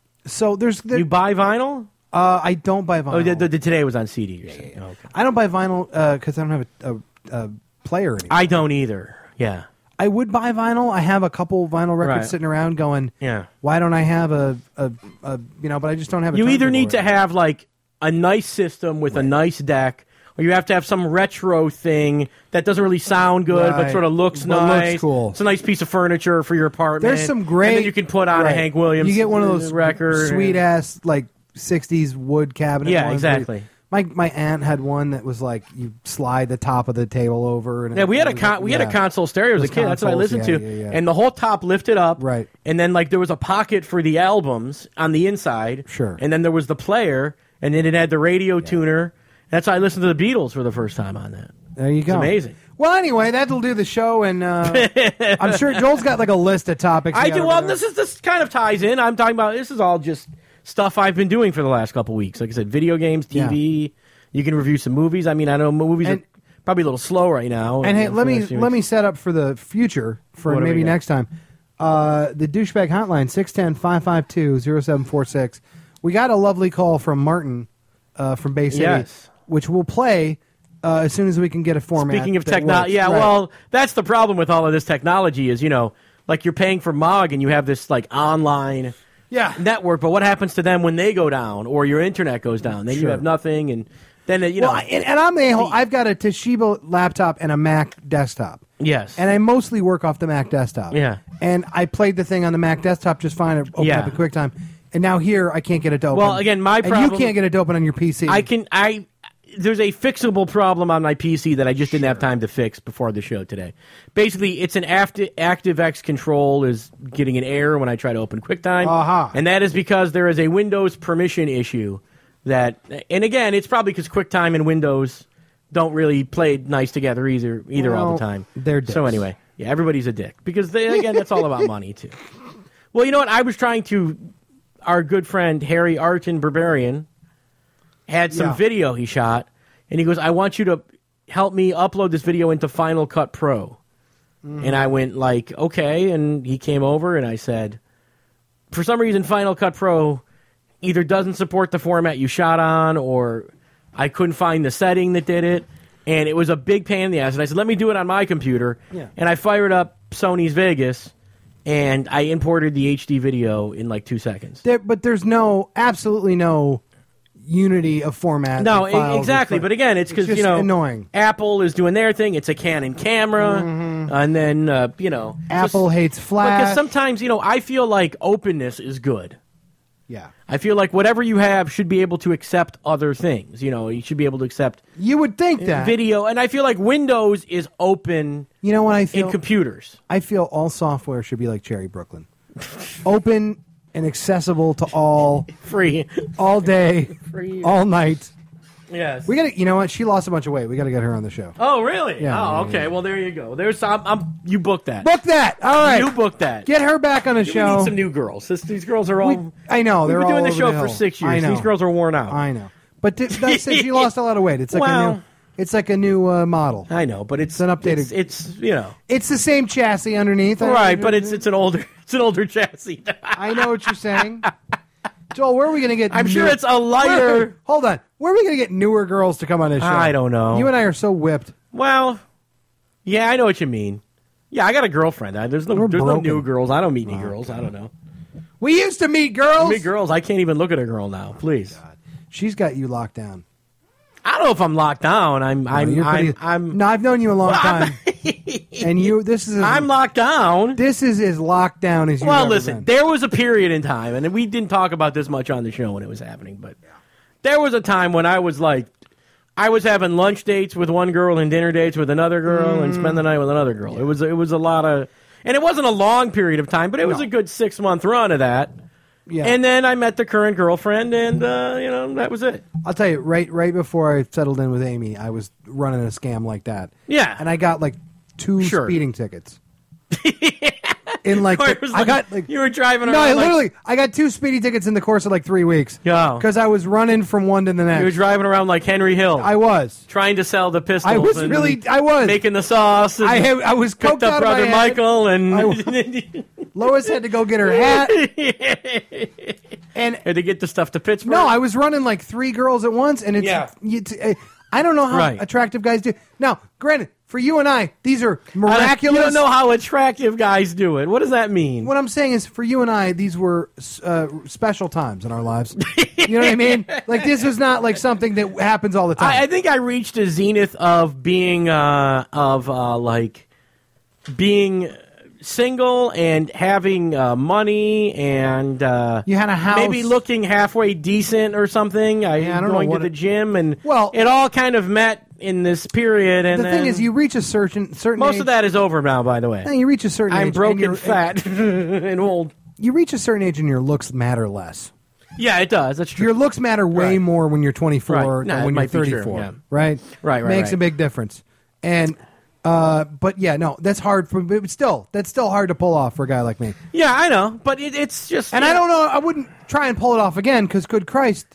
so there's. There, You buy vinyl? uh, I don't buy vinyl. Oh, the, the, the today was on C D. You're saying. Oh, okay. I don't buy vinyl because I don't have a, a, a player anymore. I don't either. Yeah. I would buy vinyl. I have a couple vinyl records Right. sitting around going. Yeah. Why don't I have a, a, a you know? But I just don't have. a You either turntable need to right have like a nice system with a nice deck, or you have to have some retro thing that doesn't really sound good but Right. sort of looks But looks nice. cool. It's a nice piece of furniture for your apartment. There's some great. And then you can put on right. a Hank Williams. You get one of those record sweet ass like sixties wood cabinet. Yeah, ones where you- exactly. My my aunt had one that was like you slide the top of the table over. And Yeah, we had a it was con- like- we had yeah. a console stereo as a Those kid. That's what I consoles, listened yeah, to, yeah, yeah. and the whole top lifted up, Right. And then like there was a pocket for the albums on the inside, Sure. And then there was the player, and then it had the radio tuner. That's how I listened to the Beatles for the first time on that. There you go. amazing. Well, anyway, that'll do the show, and uh, I'm sure Joel's got like a list of topics. I he do gotta well. go- This is this kind of ties in. I'm talking about this is all just stuff I've been doing for the last couple weeks. Like I said, video games, T V. You can review some movies. I mean, I know movies And- are probably a little slow right now. And hey, uh, for let the me next few let weeks. me set up for the future for What do we maybe got? next time. Uh, the douchebag hotline, six one zero, five five two, zero seven four six. We got a lovely call from Martin uh, from Bay City, Yes. which we'll play uh, as soon as we can get a format. Speaking of that technology, works. yeah, Right. well, that's the problem with all of this technology is, you know, like you're paying for M O G and you have this like online Yeah. network, but what happens to them when they go down or your internet goes down? Then you Sure. have nothing, and then you know. Well, and, and I'm a whole, I've got a Toshiba laptop and a Mac desktop. Yes, And I mostly work off the Mac desktop. Yeah. And I played the thing on the Mac desktop just fine. It opened Yeah. up at QuickTime. And now here I can't get it to open. Well, again, my and problem- you can't get it to open on your P C. I can. I there's a fixable problem on my P C that I just didn't have time to fix before the show today. Basically, it's an active ActiveX control is getting an error when I try to open QuickTime, Aha. and that is because there is a Windows permission issue. That, and again, it's probably because QuickTime and Windows don't really play nice together either. Either all Well, the time. they're dicks. So anyway, yeah, everybody's a dick because they, again, that's all about money too. Well, you know what? I was trying to. Our good friend Harry Arton Barbarian had some Yeah. video he shot, and he goes, I want you to help me upload this video into Final Cut Pro. Mm-hmm. And I went like, okay, and he came over, and I said, for some reason, Final Cut Pro either doesn't support the format you shot on, or I couldn't find the setting that did it, and it was a big pain in the ass. And I said, let me do it on my computer. Yeah. And I fired up Sony's Vegas, and I imported the H D video in like two seconds. There, but there's no, absolutely no unity of format. No, of files e- exactly. and But again, it's because just you know annoying. Apple is doing their thing. It's a Canon camera, and then uh, you know Apple just- hates Flash. Because sometimes you know I feel like openness is good. Yeah. I feel like whatever you have should be able to accept other things. You know, you should be able to accept You would think that. video, and I feel like Windows is open You know what I feel? in computers. I feel all software should be like Cherry Brooklyn. Open and accessible to all, Free. all day, Free. all night. Yes. We got to, you know what? She lost a bunch of weight. We got to get her on the show. Oh, really? Yeah, oh, yeah, okay. yeah. Well, there you go. There's I'm, I'm you booked that. Book that. All right. You booked that. Get her back on the We show. need some new girls. This, these girls are all. We- I know. They're We've been all doing the over show the for hill. six years. I know. These girls are worn out. I know. But th- that's it. She lost a lot of weight. It's like a Well- new. It's like a new uh, model. I know, but it's, It's an updated- It's, it's you know It's the same chassis underneath. I- right, but it's it's an older it's an older chassis. I know what you're saying. Joel, where are we going to get? I'm sure new- it's a lighter- Where- hold on. Where are we going to get newer girls to come on this show? I don't know. You and I are so whipped. Well, yeah, I know what you mean. Yeah, I got a girlfriend. I, there's no We're there's no broken. new girls. I don't meet any girls. I don't know. We used to meet girls. I meet girls. I can't even look at a girl now. Please. She's got you locked down. I don't know if I'm locked down. I'm I'm You're I'm, pretty- I'm no, I've known you a long Well, I'm- time, and you. This is. As, I'm locked down. This is as locked down as you. Well, ever listen, been. there was a period in time, and we didn't talk about this much on the show when it was happening, but there was a time when I was like, I was having lunch dates with one girl and dinner dates with another girl and spend the night with another girl. It was it was a lot of, and it wasn't a long period of time, but it was No. a good six month run of that. Yeah. And then I met the current girlfriend, and uh, you know that was it. I'll tell you, right, right before I settled in with Amy, I was running a scam like that. Yeah. and I got like two Sure. speeding tickets. In like, Or the- it was I like- got like you were driving No, around. I like- literally, I got two speeding tickets in the course of like three weeks. Yeah. because I was running from one to the next. you were driving around like Henry Hill. I was. trying to sell the pistols. I was and really. I was. making the sauce. And I had, I was picked coked up out brother of my head. Michael, and I- Lois had to go get her hat. And had to get the stuff to Pittsburgh. no, I was running like three girls at once, and it's. Yeah. It's, uh, I don't know how Right. attractive guys do. Now, granted, for you and I, these are I don't- miraculous. You don't know how attractive guys do it. What does that mean? What I'm saying is, for you and I, these were uh, special times in our lives. You know what I mean? Like this was not like something that happens all the time. I, I think I reached a zenith of being uh, of uh, like being single and having uh, money and uh, You had a house. maybe looking halfway decent or something. I, Yeah, I don't know going to what the it- gym and Well- it all kind of met in this period. And the thing then is, you reach a certain certain. most age, of that is over now. By the way, No, you reach a certain. I'm age broke and, you're- and fat and old. You reach a certain age and your looks matter less. Yeah, it does. That's true. Your looks matter way Right. more when you're twenty-four Right. than No, it when you're might be true, thirty-four. yeah. Right? Right, right, Makes right. a big difference. And uh, but yeah, no, that's hard for. But still, that's still hard to pull off for a guy like me. Yeah, I know, but it, it's just. And I don't know. I wouldn't try and pull it off again because, good Christ,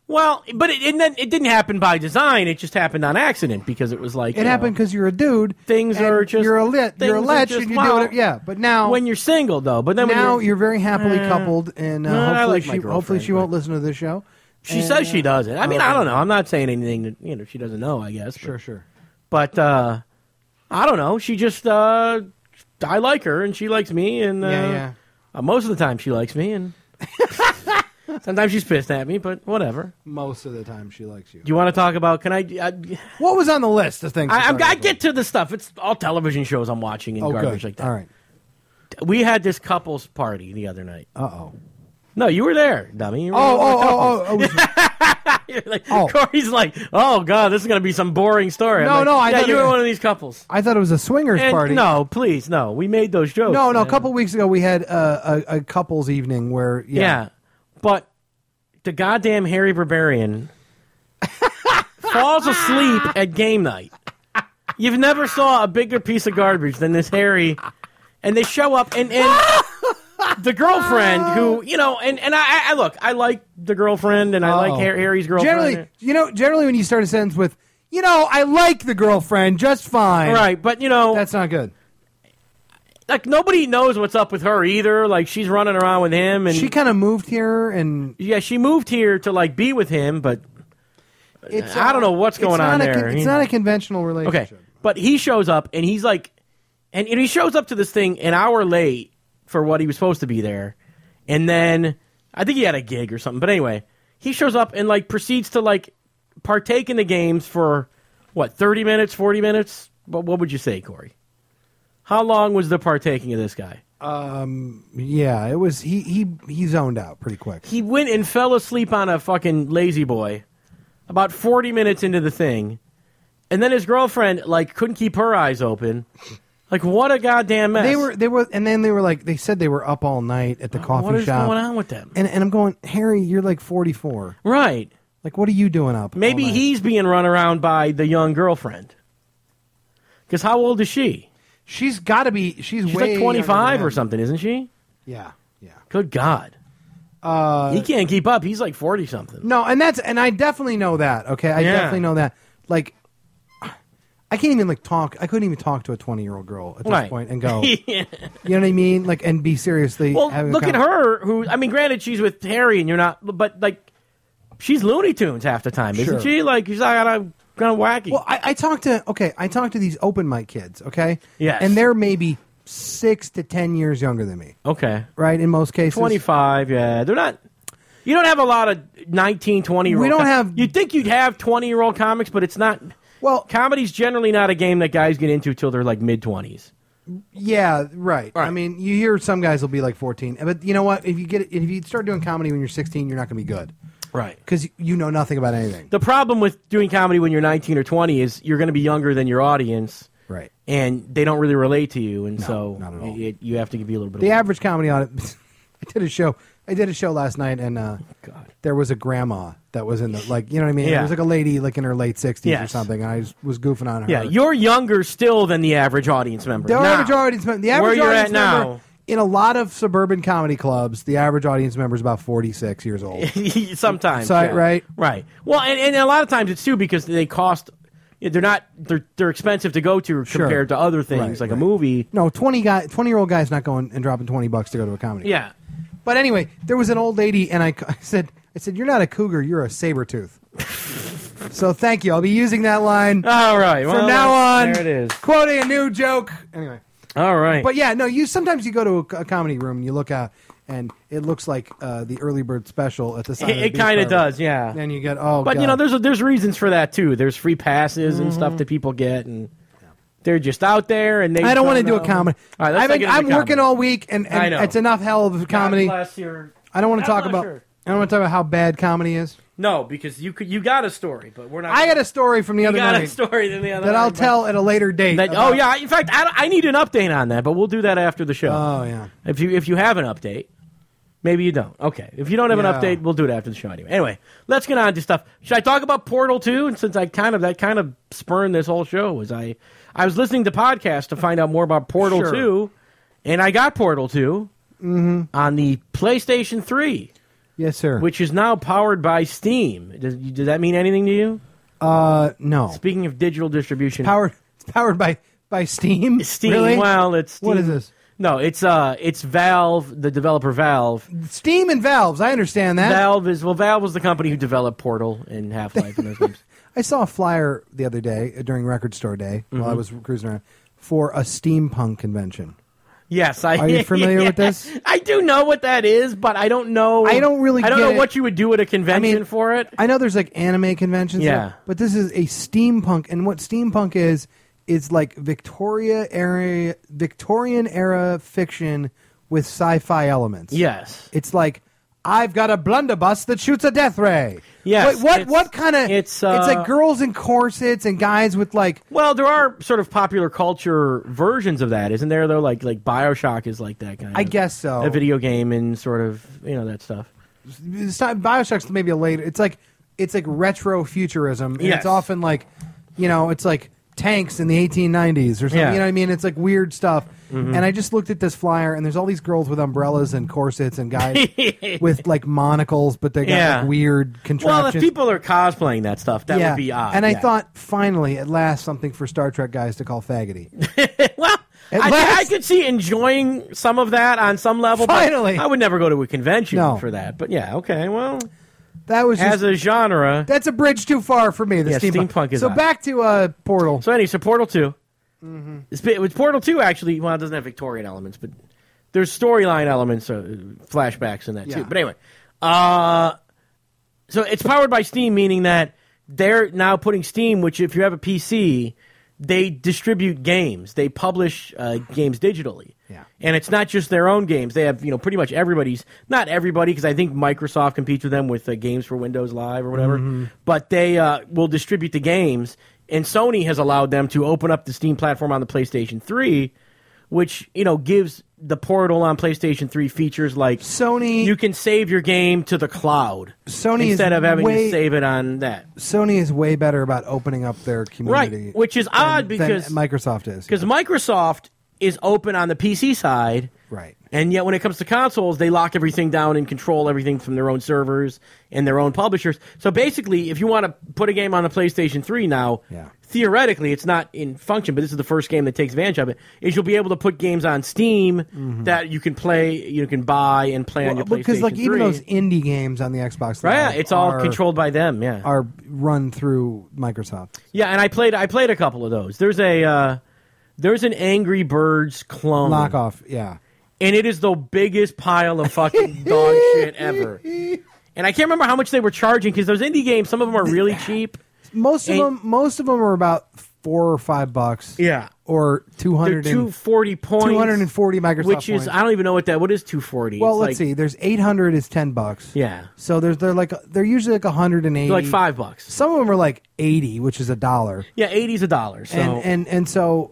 Well, but it, and then it didn't happen by design. It just happened on accident because it was like It you happened know, because you're a dude. things and are just you're a lit. You're a things are lech, just- and you well, do it. Yeah, but now when you're single though. But then when now you're, you're very happily Eh. coupled, and uh, Well, I hopefully like she my hopefully girlfriend, she but- won't listen to this show. she And, says she uh, doesn't. I mean, okay. I don't know. I'm not saying anything that you know she doesn't know. I guess. But, Sure, sure. But uh, I don't know. She just uh, I like her and she likes me, and uh, Yeah, yeah. Uh, most of the time she likes me, and sometimes she's pissed at me. But whatever. Most of the time, she likes you. Do you want to talk about? Can I? I, What was on the list of things? to I, I'm- talk I about? get to the stuff. It's all television shows I'm watching and Oh, garbage good. like that. All right. We had this couples party the other night. Uh oh. No, you were there, dummy. You were Oh, one of the oh, couples. oh, oh, oh. You're like, Oh. Corey's like, oh god, this is gonna be some boring story. I'm No, like, no, I yeah, thought you it- were one of these couples. I thought it was a swingers And party. no, please, no. We made those jokes. no, no. A man. couple weeks ago, we had uh, a, a couples evening where yeah, Yeah. but the goddamn Harry Barbarian falls asleep at game night. You've never saw a bigger piece of garbage than this Harry, and they show up and and. The girlfriend who, you know, and, and I, I look, I like the girlfriend and I Uh-oh. like Har- Harry's girlfriend. Generally, you know, generally when you start a sentence with, you know, I like the girlfriend just fine. Right, but, you know, That's not good. like nobody knows what's up with her either. Like she's running around with him, and She kind of moved here, and yeah, she moved here to like be with him, but it's I don't know what's it's going not on a, there. It's He- not a conventional okay. relationship. But he shows up and he's like, and, and he shows up to this thing an hour late for what he was supposed to be there, and then I think he had a gig or something. But anyway, he shows up and like proceeds to like partake in the games for what thirty minutes, forty minutes. What what would you say, Corey? How long was the partaking of this guy? Um, yeah, it was. He he he zoned out pretty quick. He went and fell asleep on a fucking lazy boy about forty minutes into the thing. And then his girlfriend, like, couldn't keep her eyes open. Like, what a goddamn mess. They were they were, and then they were like, they said they were up all night at the coffee What is shop. going on with them? And and I'm going, Harry, you're like forty-four. Right. Like, what are you doing up? Maybe all night? he's being run around by the young girlfriend. Because how old is she? She's got to be. She's, She's way like twenty-five younger or than him. something, isn't she? Yeah, yeah. Good God. Uh, He can't keep up. He's like forty-something. no, and that's and I definitely know that. Okay, I Yeah. definitely know that. Like, I can't even like talk. I couldn't even talk to a twenty-year-old girl at this Right. point and go, Yeah. you know what I mean? Like, and be seriously. Well, having a look at con- her, who, I mean, granted, she's with Harry and you're not, but like, she's Looney Tunes half the time, isn't Sure. she? Like, she's like, kind of wacky. Well, I, I talked to okay, I talked to these open mic kids. Okay, Yes. and they're maybe six to ten years younger than me, okay. right? In most cases, twenty-five, yeah. They're not, you don't have a lot of nineteen, twenty-year-old. We don't have- You'd think you'd have twenty-year-old comics, but it's not. Well, Comedy's generally not a game that guys get into till they're like mid-twenties. yeah, right. I Right. mean, you hear some guys will be like fourteen, but you know what? If you get if you start doing comedy when you're sixteen, you're not going to be good Right. because you know nothing about anything. The problem with doing comedy when you're nineteen or twenty is you're going to be younger than your audience, Right. and they don't really relate to you, and No, so not at all. It, you have to be a little bit. The of average comedy audience. I did a show. I did a show last night, and uh, God. there was a grandma that was in the like, you know what I mean? Yeah. It was like a lady like in her late sixties or Yes. something, and I was, was goofing on her. Yeah, you're younger still than the average audience member. The Now, average audience member. The average where you're audience at member now. in a lot of suburban comedy clubs, the average audience member is about forty-six years old. Sometimes, So, yeah. right? right. Well, and, and a lot of times it's too because they cost. They're not. They're they're expensive to go to Sure. compared to other things Right, like a right. movie. No, twenty guy, twenty year old guy's not going and dropping twenty bucks to go to a comedy. Yeah. But anyway, there was an old lady, and I, I said, I said, you're not a cougar, you're a saber tooth. So thank you. I'll be using that line All right. from well, now on. there it is. Quoting a new joke. Anyway, All right. but yeah, no. You sometimes you go to a, a comedy room, and you look out, and it looks like uh, the early bird special at the side. it of the it beach kind of barber. does. Yeah. And you get oh, But God. you know, there's there's reasons for that too. There's free passes and Mm-hmm. stuff that people get, and they're just out there. And they. I don't want to do a know. comedy. All right, let's I've not been, get into I'm working comedy. all week, and, I and know. it's enough hell of comedy. God bless your- I don't want to I'm talk not about. sure. I don't want to talk about how bad comedy is. No, because you could you got a story, but we're not. I got a story from the you other got night a story than the other that night, I'll but- tell at a later date. That, about- oh yeah, in fact, I, I need an update on that, but we'll do that after the show. Oh yeah. If you if you have an update, maybe you don't. Okay, if you don't have Yeah. an update, we'll do it after the show anyway. Anyway, let's get on to stuff. Should I talk about Portal two? And since I kind of that kind of spurned this whole show, was I I was listening to podcasts to find out more about Portal Sure. two, and I got Portal two Mm-hmm. on the PlayStation three. Yes, sir. which is now powered by Steam. Does, does that mean anything to you? Uh, no. Speaking of digital distribution, Powered. It's powered by by Steam. Steam. Really? Well, it's Steam. What is this? No, it's uh, it's Valve, the developer Valve. Steam and valves. I understand that. Valve is well, Valve was the company who developed Portal and Half-Life and those games. I saw a flyer the other day uh, during Record Store Day while I Mm-hmm. was cruising around for a steampunk convention. Yes, I. Are you familiar with this? I do know what that is, but I don't know. I don't really I don't get know it. what you would do at a convention I mean, for it. I know there's like anime conventions, Yeah. but this is a steampunk, and what steampunk is is like Victoria era, Victorian era fiction with sci-fi elements. Yes. It's like I've got a blunderbuss that shoots a death ray. Yes, Wait, what? it's- What kind of? it's, it's uh, like girls in corsets and guys with like. Well, there are sort of popular culture versions of that, isn't there? Though, like like Bioshock is like that kind. I of guess so. A video game and sort of you know that stuff. It's not, Bioshock's maybe a later. It's like it's like retro futurism. And Yes. It's often like, you know, it's like tanks in the eighteen nineties or something. Yeah. You know what I mean? It's like weird stuff. Mm-hmm. And I just looked at this flyer, and there's all these girls with umbrellas and corsets and guys with like monocles, but they got Yeah. like weird Well, contraptions. if people are cosplaying that stuff, that yeah. would be odd. And I yeah. thought, finally, at last, something for Star Trek guys to call faggoty. well, At I, last- I could see enjoying some of that on some level. Finally. but I would never go to a convention No. for that. But yeah, okay. Well, That was just, as a genre. that's a bridge too far for me. The Yeah, steampunk. steampunk is so odd. back to uh, Portal. So anyway, so Portal two. Mm-hmm. It's, it was Portal two actually. Well, it doesn't have Victorian elements, but there's storyline elements, uh, flashbacks in that Yeah. too. But anyway, uh, so it's powered by Steam, meaning that they're now putting Steam, which if you have a P C, they distribute games. They publish uh, games digitally. Yeah. And it's not just their own games. They have, you know, pretty much everybody's, not everybody, because I think Microsoft competes with them with uh, games for Windows Live or whatever. Mm-hmm. But they uh, will distribute the games. And Sony has allowed them to open up the Steam platform on the PlayStation three, which, you know, gives the Portal on PlayStation three features like Sony. you can save your game to the cloud Sony instead is of having way- to save it on that. Sony is way better about opening up their community. Right, which is odd than because Microsoft is. because Microsoft is open on the P C side, Right. and yet when it comes to consoles, they lock everything down and control everything from their own servers and their own publishers. So basically, if you want to put a game on the PlayStation three now, Yeah. theoretically, it's not in function, but this is the first game that takes advantage of it, is you'll be able to put games on Steam that you can play, you can buy and play on your Well, PlayStation because like three. even those indie games on the Xbox, right, yeah, Live it's all are, controlled by them, yeah. Are run through Microsoft. Yeah, and I played I played a couple of those. There's a uh, there's an Angry Birds clone. Knockoff, yeah. And it is the biggest pile of fucking dog shit ever. And I can't remember how much they were charging because those indie games, some of them are really cheap. Most of And- them, most of them are about four or five bucks. Yeah. Or two They're hundred two forty points. two hundred and forty Microsoft Which is points. I don't even know what that what is two forty. Well, It's let's like, see. There's eight hundred is ten bucks. Yeah. So there's they're like they're usually like a hundred and eighty. They're like five bucks. Some of them are like eighty, which is a dollar. Yeah, eighty's a dollar. So And and and so,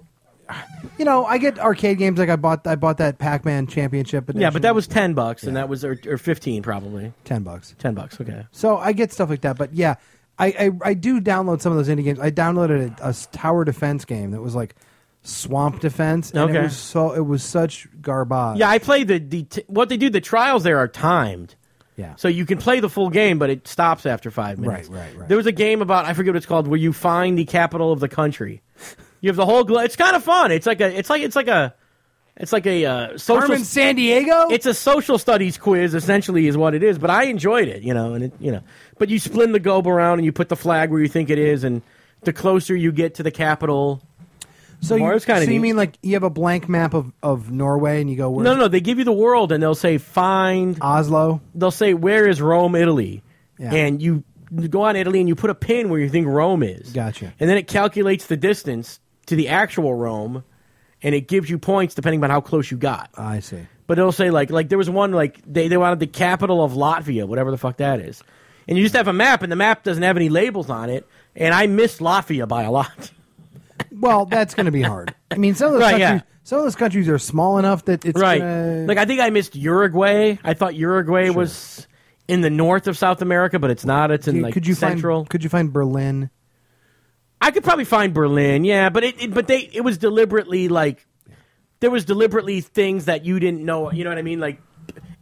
you know, I get arcade games like I bought I bought that Pac-Man Championship edition. yeah, but that was ten bucks and that was or, or fifteen probably. ten bucks. Ten bucks, okay. So I get stuff like that, but yeah, I, I, I do download some of those indie games. I downloaded a, a tower defense game that was like Swamp Defense, and Okay. it was so it was such garbage. Yeah, I played the, the t- what they do, the trials there are timed. yeah. So you can play the full game, but it stops after five minutes. Right, right, right. There was a game about I forget what it's called, where you find the capital of the country. You have the whole. Glo- it's kind of fun. It's like a. It's like it's like a. It's like a uh, social. Carmen San Diego. It's a social studies quiz, essentially, is what it is. But I enjoyed it, you know, and it, you know. But you spin the globe around and you put the flag where you think it is, and the closer you get to the capital. so you, Well, it's kinda so you neat. mean like you have a blank map of, of Norway and you go where No, no, they give you the world, and they'll say find. Oslo. They'll say where is Rome, Italy, Yeah. and you go on Italy and you put a pin where you think Rome is. Gotcha. And then it calculates the distance to the actual Rome, and it gives you points depending on how close you got. I see. But it'll say like like there was one like they, they wanted the capital of Latvia, whatever the fuck that is. And you just have a map, and the map doesn't have any labels on it. And I missed Latvia by a lot. Well, that's going to be hard. I mean, some of those Right, countries, yeah. some of those countries are small enough that it's right. Gonna, Like I think I missed Uruguay. I thought Uruguay was in the north of South America, but it's not. It's in like could you central. find could you find Berlin? I could probably find Berlin, yeah, but it, it but they it was deliberately like there was deliberately things that you didn't know. You know what I mean? Like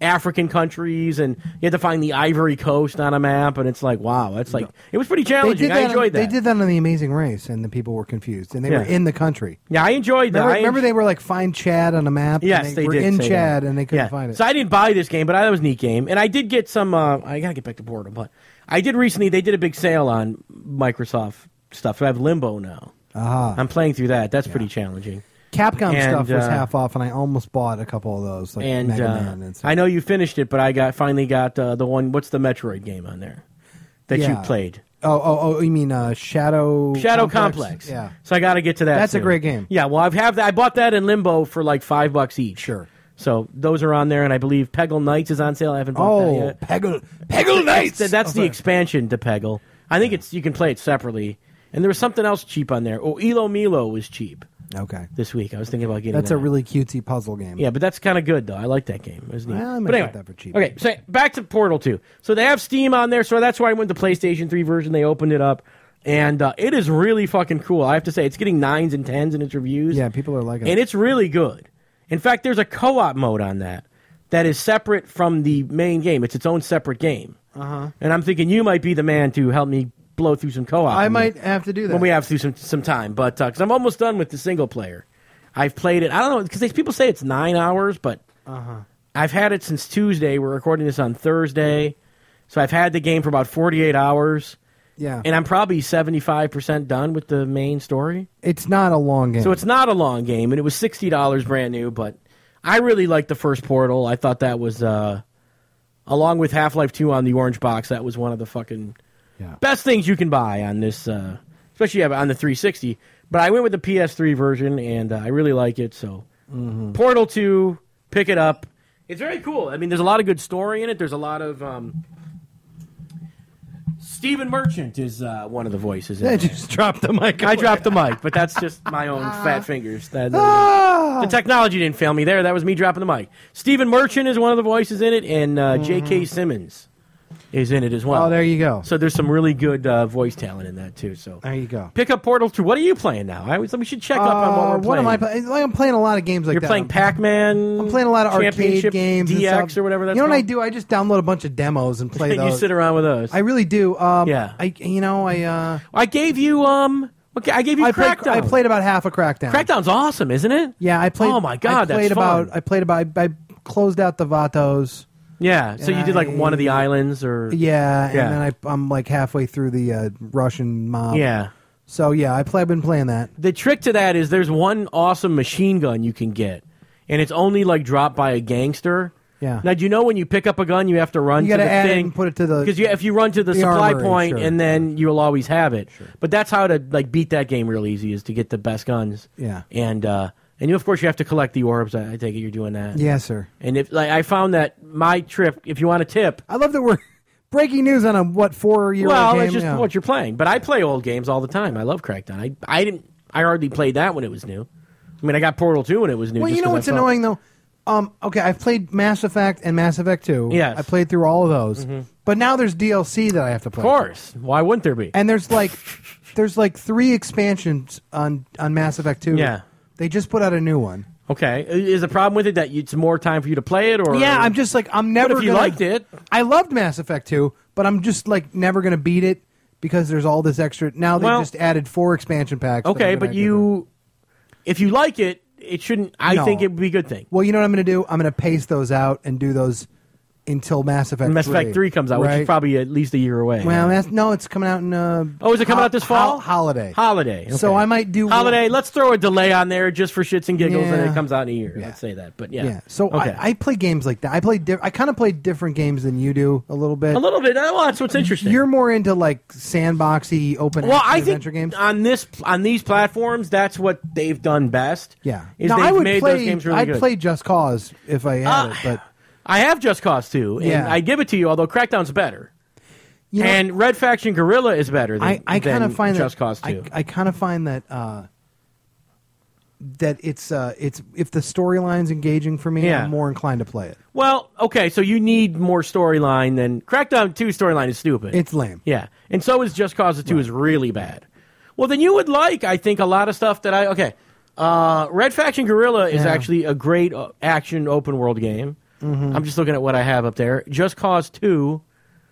African countries, and you had to find the Ivory Coast on a map, and it's like, wow, it's like it was pretty They challenging. did I that. enjoyed that. They did that on The Amazing Race, and the people were confused, and they Yeah. were in the country. Yeah, I enjoyed that. Remember, I remember en- they were like, find Chad on a map. Yes, and they, they were did in say Chad, that. and they couldn't yeah. find it. So I didn't buy this game, but I thought it was a neat game, and I did get some. Uh, I gotta get back to Portal, but I did recently. They did a big sale on Microsoft stuff. So I have Limbo now. Aha. I'm playing through that. That's pretty challenging. Capcom And, stuff was uh, half off, and I almost bought a couple of those, like And Mega uh, Man and stuff. I know you finished it, but I got finally got uh, the one. What's the Metroid game on there that you Yeah. played? Oh, oh, oh! You mean uh, Shadow Shadow Complex. Yeah, So I got to get to that. That's a soon. great game. Yeah. Well, I've have that. I bought that in Limbo for like five bucks each. Sure. So those are on there, and I believe Peggle Knights is on sale. I haven't bought that Oh, yet. Peggle, Peggle Knights. That's, that's Oh, the sorry. expansion to Peggle. I think it's you can play it separately. And there was something else cheap on there. Oh, Elo Milo was cheap Okay, this week. I was thinking about getting that's that. a really cutesy puzzle game. Yeah, but that's kind of good though. I like that game. It was neat. Well, I might but anyway, get that for cheap. okay. So back to Portal two. So they have Steam on there. So that's why I went to PlayStation three version. They opened it up, and uh, it is really fucking cool. I have to say, it's getting nines and tens in its reviews. Yeah, people are liking and it. it's really good. In fact, there's a co-op mode on that that is separate from the main game. It's its own separate game. Uh-huh. And I'm thinking you might be the man to help me blow through some co-op. I when might we- have to do that. when we have through some some time, but because I'm almost done with the single player. I've played it. I don't know because people say it's nine hours, but Uh-huh. I've had it since Tuesday. We're recording this on Thursday, so I've had the game for about forty-eight hours, Yeah, and I'm probably seventy-five percent done with the main story. it's not a long game. So it's not a long game, and it was sixty dollars brand new. But I really liked the first Portal. I thought that was, uh, along with Half-Life two on the orange box, that was one of the fucking yeah. best things you can buy on this, uh, especially on the three sixty. But I went with the P S three version, and uh, I really like it. So Mm-hmm. Portal two, pick it up. It's very cool. I mean, there's a lot of good story in it. There's a lot of um, Stephen Merchant is uh, one of the voices. In I it. just dropped the mic. I dropped the mic, but that's just my own fat fingers. That, Ah! the technology didn't fail me there. That was me dropping the mic. Stephen Merchant is one of the voices in it, and uh, J K. Simmons is in it as well. Oh, there you go. So there's some really good uh, voice talent in that too. So There you go. pick up Portal two. What are you playing now? I always, we should check up on what Uh, we're what playing. am I playing? Like, I'm playing a lot of games like You're that. playing Pac-Man. I'm playing a lot of arcade Championship games, and D X stuff. or whatever that's You know what I called? do? I just download a bunch of demos and play you those. sit around with those. I really do. Um, Yeah. I you know I uh, I gave you um. Okay, I gave you I played Crackdown. I played about half a Crackdown. Crackdown's awesome, isn't it? Yeah, I played. Oh my God, I played that's about. fun. I played about. I, I closed out the Vatos. Yeah. So you did like one of the I- islands, or Yeah, and Yeah. then I, I'm like halfway through the uh, Russian mob. yeah. So yeah, I play. I've been playing that. The trick to that is there's one awesome machine gun you can get, and it's only like dropped by a gangster. Yeah. Now, do you know when you pick up a gun, you have to run You to gotta the add it thing and put it to the- because you, if you run to the, the supply armory, point, sure. and then you'll always have it. But that's how to like beat that game real easy is to get the best guns. Yeah. And uh, and you of course you have to collect the orbs. I, I take it you're doing that. Yes, sir. And if like I found that my trip, if you want a tip, I love that we're breaking news on a what four year well, old game. it's just yeah. what you're playing. But I play old games all the time. I love Crackdown. I I didn't. I hardly played that when it was new. I mean, I got Portal two when it was new. Well, just you know 'cause I what's felt- annoying though. Um, okay, I've played Mass Effect and Mass Effect two. Yes. I played through all of those. But now there's D L C that I have to play. Of course. Why wouldn't there be? And there's like there's like three expansions on on Mass Effect two. Yeah. They just put out a new one. Okay. Is the problem with it that it's more time for you to play it, or Yeah, I'm just like I'm never But if you gonna, liked it, I loved Mass Effect two, but I'm just like never going to beat it because there's all this extra. Now they Well- just added four expansion packs. that okay. are gonna But you, if you like it, it shouldn't. I No. think it would be a good thing. Well, you know what I'm going to do? I'm going to pace those out and do those until Mass Effect Mass three. Effect three comes out, which right? is probably at least a year away. Well, Mass, no, it's coming out in. Uh, Oh, is it coming out this fall? hol- holiday. Holiday. So okay. I might do holiday. Let's throw a delay on there just for shits and giggles, and Yeah. it comes out in a year. Yeah. Let's say that. But yeah. Yeah. So okay. I, I play games like that. I play. Di- I kind of play different games than you do a little bit. a little bit. Well, that's what's interesting. You're more into like sandboxy, open well, action I think adventure games. on this on these platforms, that's what they've done best. Yeah. is now they've I would made play. those games really I'd good. play Just Cause if I had Uh, it, but I have Just Cause two, and Yeah. I give it to you. Although Crackdown's better, you know, and Red Faction Guerrilla is better than, I, I kind than of find Just that Cause I, two. I kind of find that uh, that it's uh, it's if the storyline's engaging for me, Yeah. I'm more inclined to play it. Well, okay, so you need more storyline than Crackdown two storyline is stupid. It's lame. Yeah, and so is Just Cause two is really bad. Well, then you would like, I think, a lot of stuff that I okay. Uh, Red Faction Guerrilla is Yeah. actually a great uh, action open world game. Mm-hmm. I'm just looking at what I have up there. Just Cause two.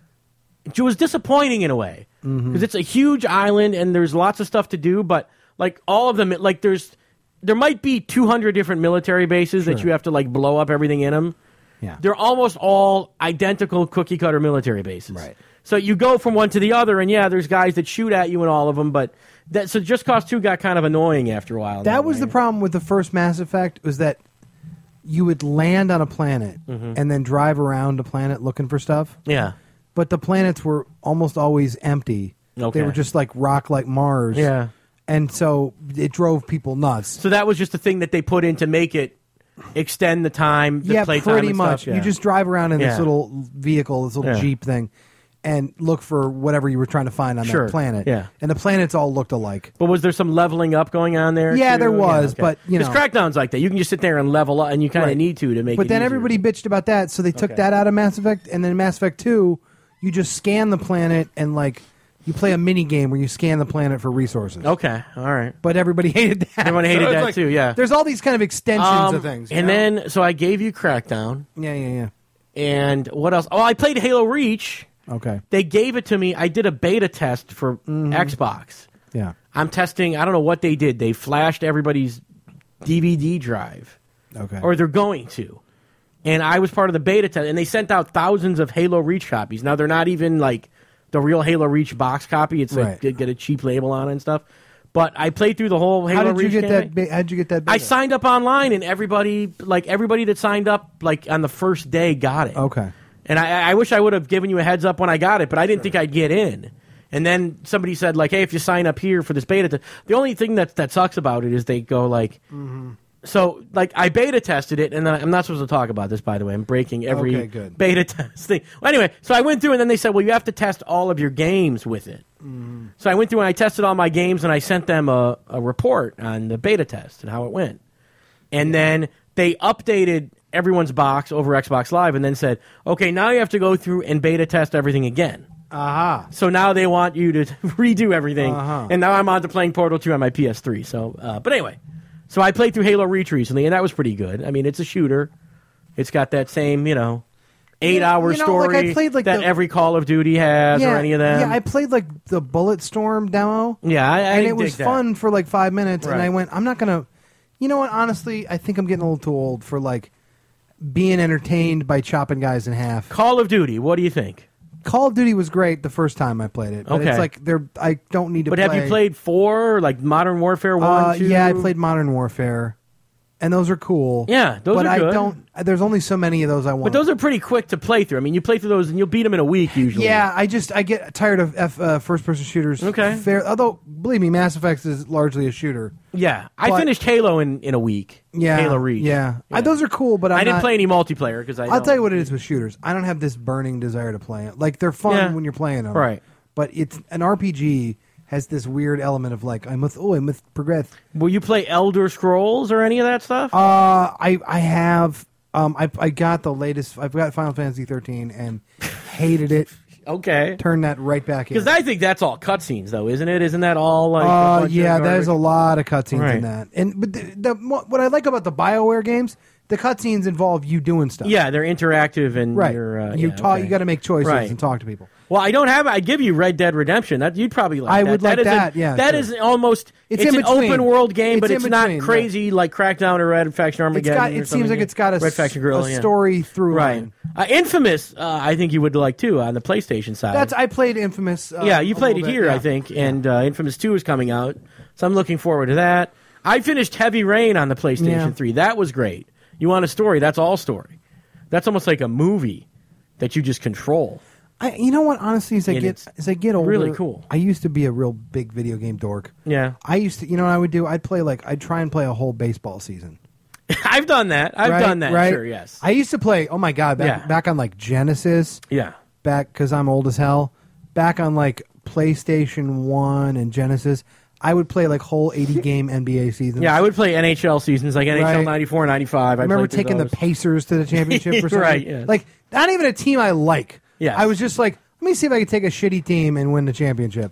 It was disappointing in a way because mm-hmm. it's a huge island and there's lots of stuff to do, but like all of them, like there's there might be two hundred different military bases sure. that you have to like blow up everything in them. Yeah, they're almost all identical cookie cutter military bases. Right. So you go from one to the other, and yeah, there's guys that shoot at you in all of them, but that so Just Cause two got kind of annoying after a while. That, that was way. the problem with the first Mass Effect was that you would land on a planet mm-hmm. and then drive around a planet looking for stuff. Yeah. But the planets were almost always empty. Okay. They were just like rock like Mars. Yeah. And so it drove people nuts. So that was just the thing that they put in to make it extend the time, the yeah, play time pretty and much. Stuff. Yeah. You just drive around in yeah. this little vehicle, this little yeah. Jeep thing, and look for whatever you were trying to find on sure. that planet. Yeah. And the planets all looked alike. But was there some leveling up going on there? Yeah, too? there was, yeah, okay. but you know, because Crackdown's like that. You can just sit there and level up, and you kind of right. need to to make. But it then easier. everybody bitched about that, so they took okay. that out of Mass Effect, and then Mass Effect two, you just scan the planet and like you play a mini game where you scan the planet for resources. Okay, all right. But everybody hated that. Everyone hated so that like, too. Yeah. There's all these kind of extensions um, of things. And know? then, so I gave you Crackdown. yeah, yeah, yeah. And what else? Oh, I played Halo Reach. Okay. They gave it to me. I did a beta test for mm-hmm. Xbox. Yeah. I'm testing. I don't know what they did. They flashed everybody's D V D drive. Okay. Or they're going to. And I was part of the beta test, and they sent out thousands of Halo Reach copies. Now, they're not even like the real Halo Reach box copy. It's right. like get a cheap label on it and stuff. But I played through the whole Halo How did Reach you get campaign. that? Ba- how'd you get that? Beta? I signed up online, and everybody, like everybody that signed up, like on the first day, got it. Okay. And I, I wish I would have given you a heads up when I got it, but I didn't sure. think I'd get in. And then somebody said, like, hey, if you sign up here for this beta, t-. the only thing that that sucks about it is they go like. Mm-hmm. So, like, I beta tested it, and then I'm not supposed to talk about this, by the way. I'm breaking every okay, good. beta test thing. Well, anyway, so I went through, and then they said, well, you have to test all of your games with it. Mm. So I went through, and I tested all my games, and I sent them a, a report on the beta test and how it went. And yeah. then they updated everyone's box over Xbox Live and then said, okay, now you have to go through and beta test everything again. Aha. Uh-huh. So now they want you to redo everything. Uh-huh. And now I'm on to playing Portal two on my P S three. So, uh, but anyway. So I played through Halo Reach recently, and that was pretty good. I mean, it's a shooter. It's got that same, you know, eight-hour you know, story like I played, like, that the, every Call of Duty has yeah, or any of them. Yeah, I played like the Bulletstorm demo. Yeah, I, I and dig it was that. fun for like five minutes, Right. and I went, I'm not gonna. You know what? Honestly, I think I'm getting a little too old for like being entertained by chopping guys in half. Call of Duty, what do you think? Call of Duty was great the first time I played it. But Okay. it's like they're I don't need to But play. have you played four, like Modern Warfare one, Uh, two? yeah, I played Modern Warfare, and those are cool. Yeah, those but are I good. don't. There's only so many of those I want. But those are pretty quick to play through. I mean, you play through those and you'll beat them in a week usually. Yeah, I just I get tired of F, uh, first-person shooters. Okay. Fair, although believe me, Mass Effect is largely a shooter. Yeah, I But- finished Halo in, in a week. Yeah, Halo Reach. Yeah, I, those are cool, but I'm I didn't not- play any multiplayer because I. I'll know- tell you what it is with shooters. I don't have this burning desire to play it. Like they're fun Yeah. when you're playing them, Right. But it's an R P G has this weird element of like I must oh I must progress. Will you play Elder Scrolls or any of that stuff? Uh, I I have um I I got the latest. I've got Final Fantasy thirteen and hated it. Okay. Turn that right back in. Because I think that's all cutscenes, though, isn't it? Isn't that all like? a Uh, bunch yeah, of there's a garbage? lot of cutscenes Right. in that. And but the, the what I like about the BioWare games, the cutscenes involve you doing stuff. Yeah, they're interactive and right. You're, uh, you yeah, talk. okay. You got to make choices Right. and talk to people. Well, I don't have. I give you Red Dead Redemption. That you'd probably like. I that. would like is a- that, yeah, that sure. is almost. It's It's, in an between. open world game, It's but in it's between, not crazy like Crackdown or Red Faction It's Armageddon. got. or It seems something. like it's got a, Red s- Faction Guerrilla, a yeah. story through Right. line. Uh, Infamous, uh, I think you would like too on the PlayStation side. That's I played Infamous. Uh, yeah, you a played it little bit, here, yeah. I think, and uh, Infamous two is coming out, so I'm looking forward to that. I finished Heavy Rain on the PlayStation Yeah. three. That was great. You want a story? That's all story. That's almost like a movie that you just control. I, you know what? Honestly, as I And get it's as I get older, really cool. I used to be a real big video game dork. Yeah, I used to. You know what I would do? I'd play like I'd try and play a whole baseball season. I've done that. I've Right? done that. Right? Sure, yes. I used to play. Oh my god! Back Yeah. back on like Genesis. yeah. Back because I'm old as hell. Back on like PlayStation One and Genesis, I would play like whole eighty game N B A seasons. Yeah, I would play N H L seasons like N H L Right. ninety-four, ninety-five. I remember taking the Pacers to the championship or something. Right, yeah. Like not even a team I like. Yes. I was just like, let me see if I can take a shitty team and win the championship.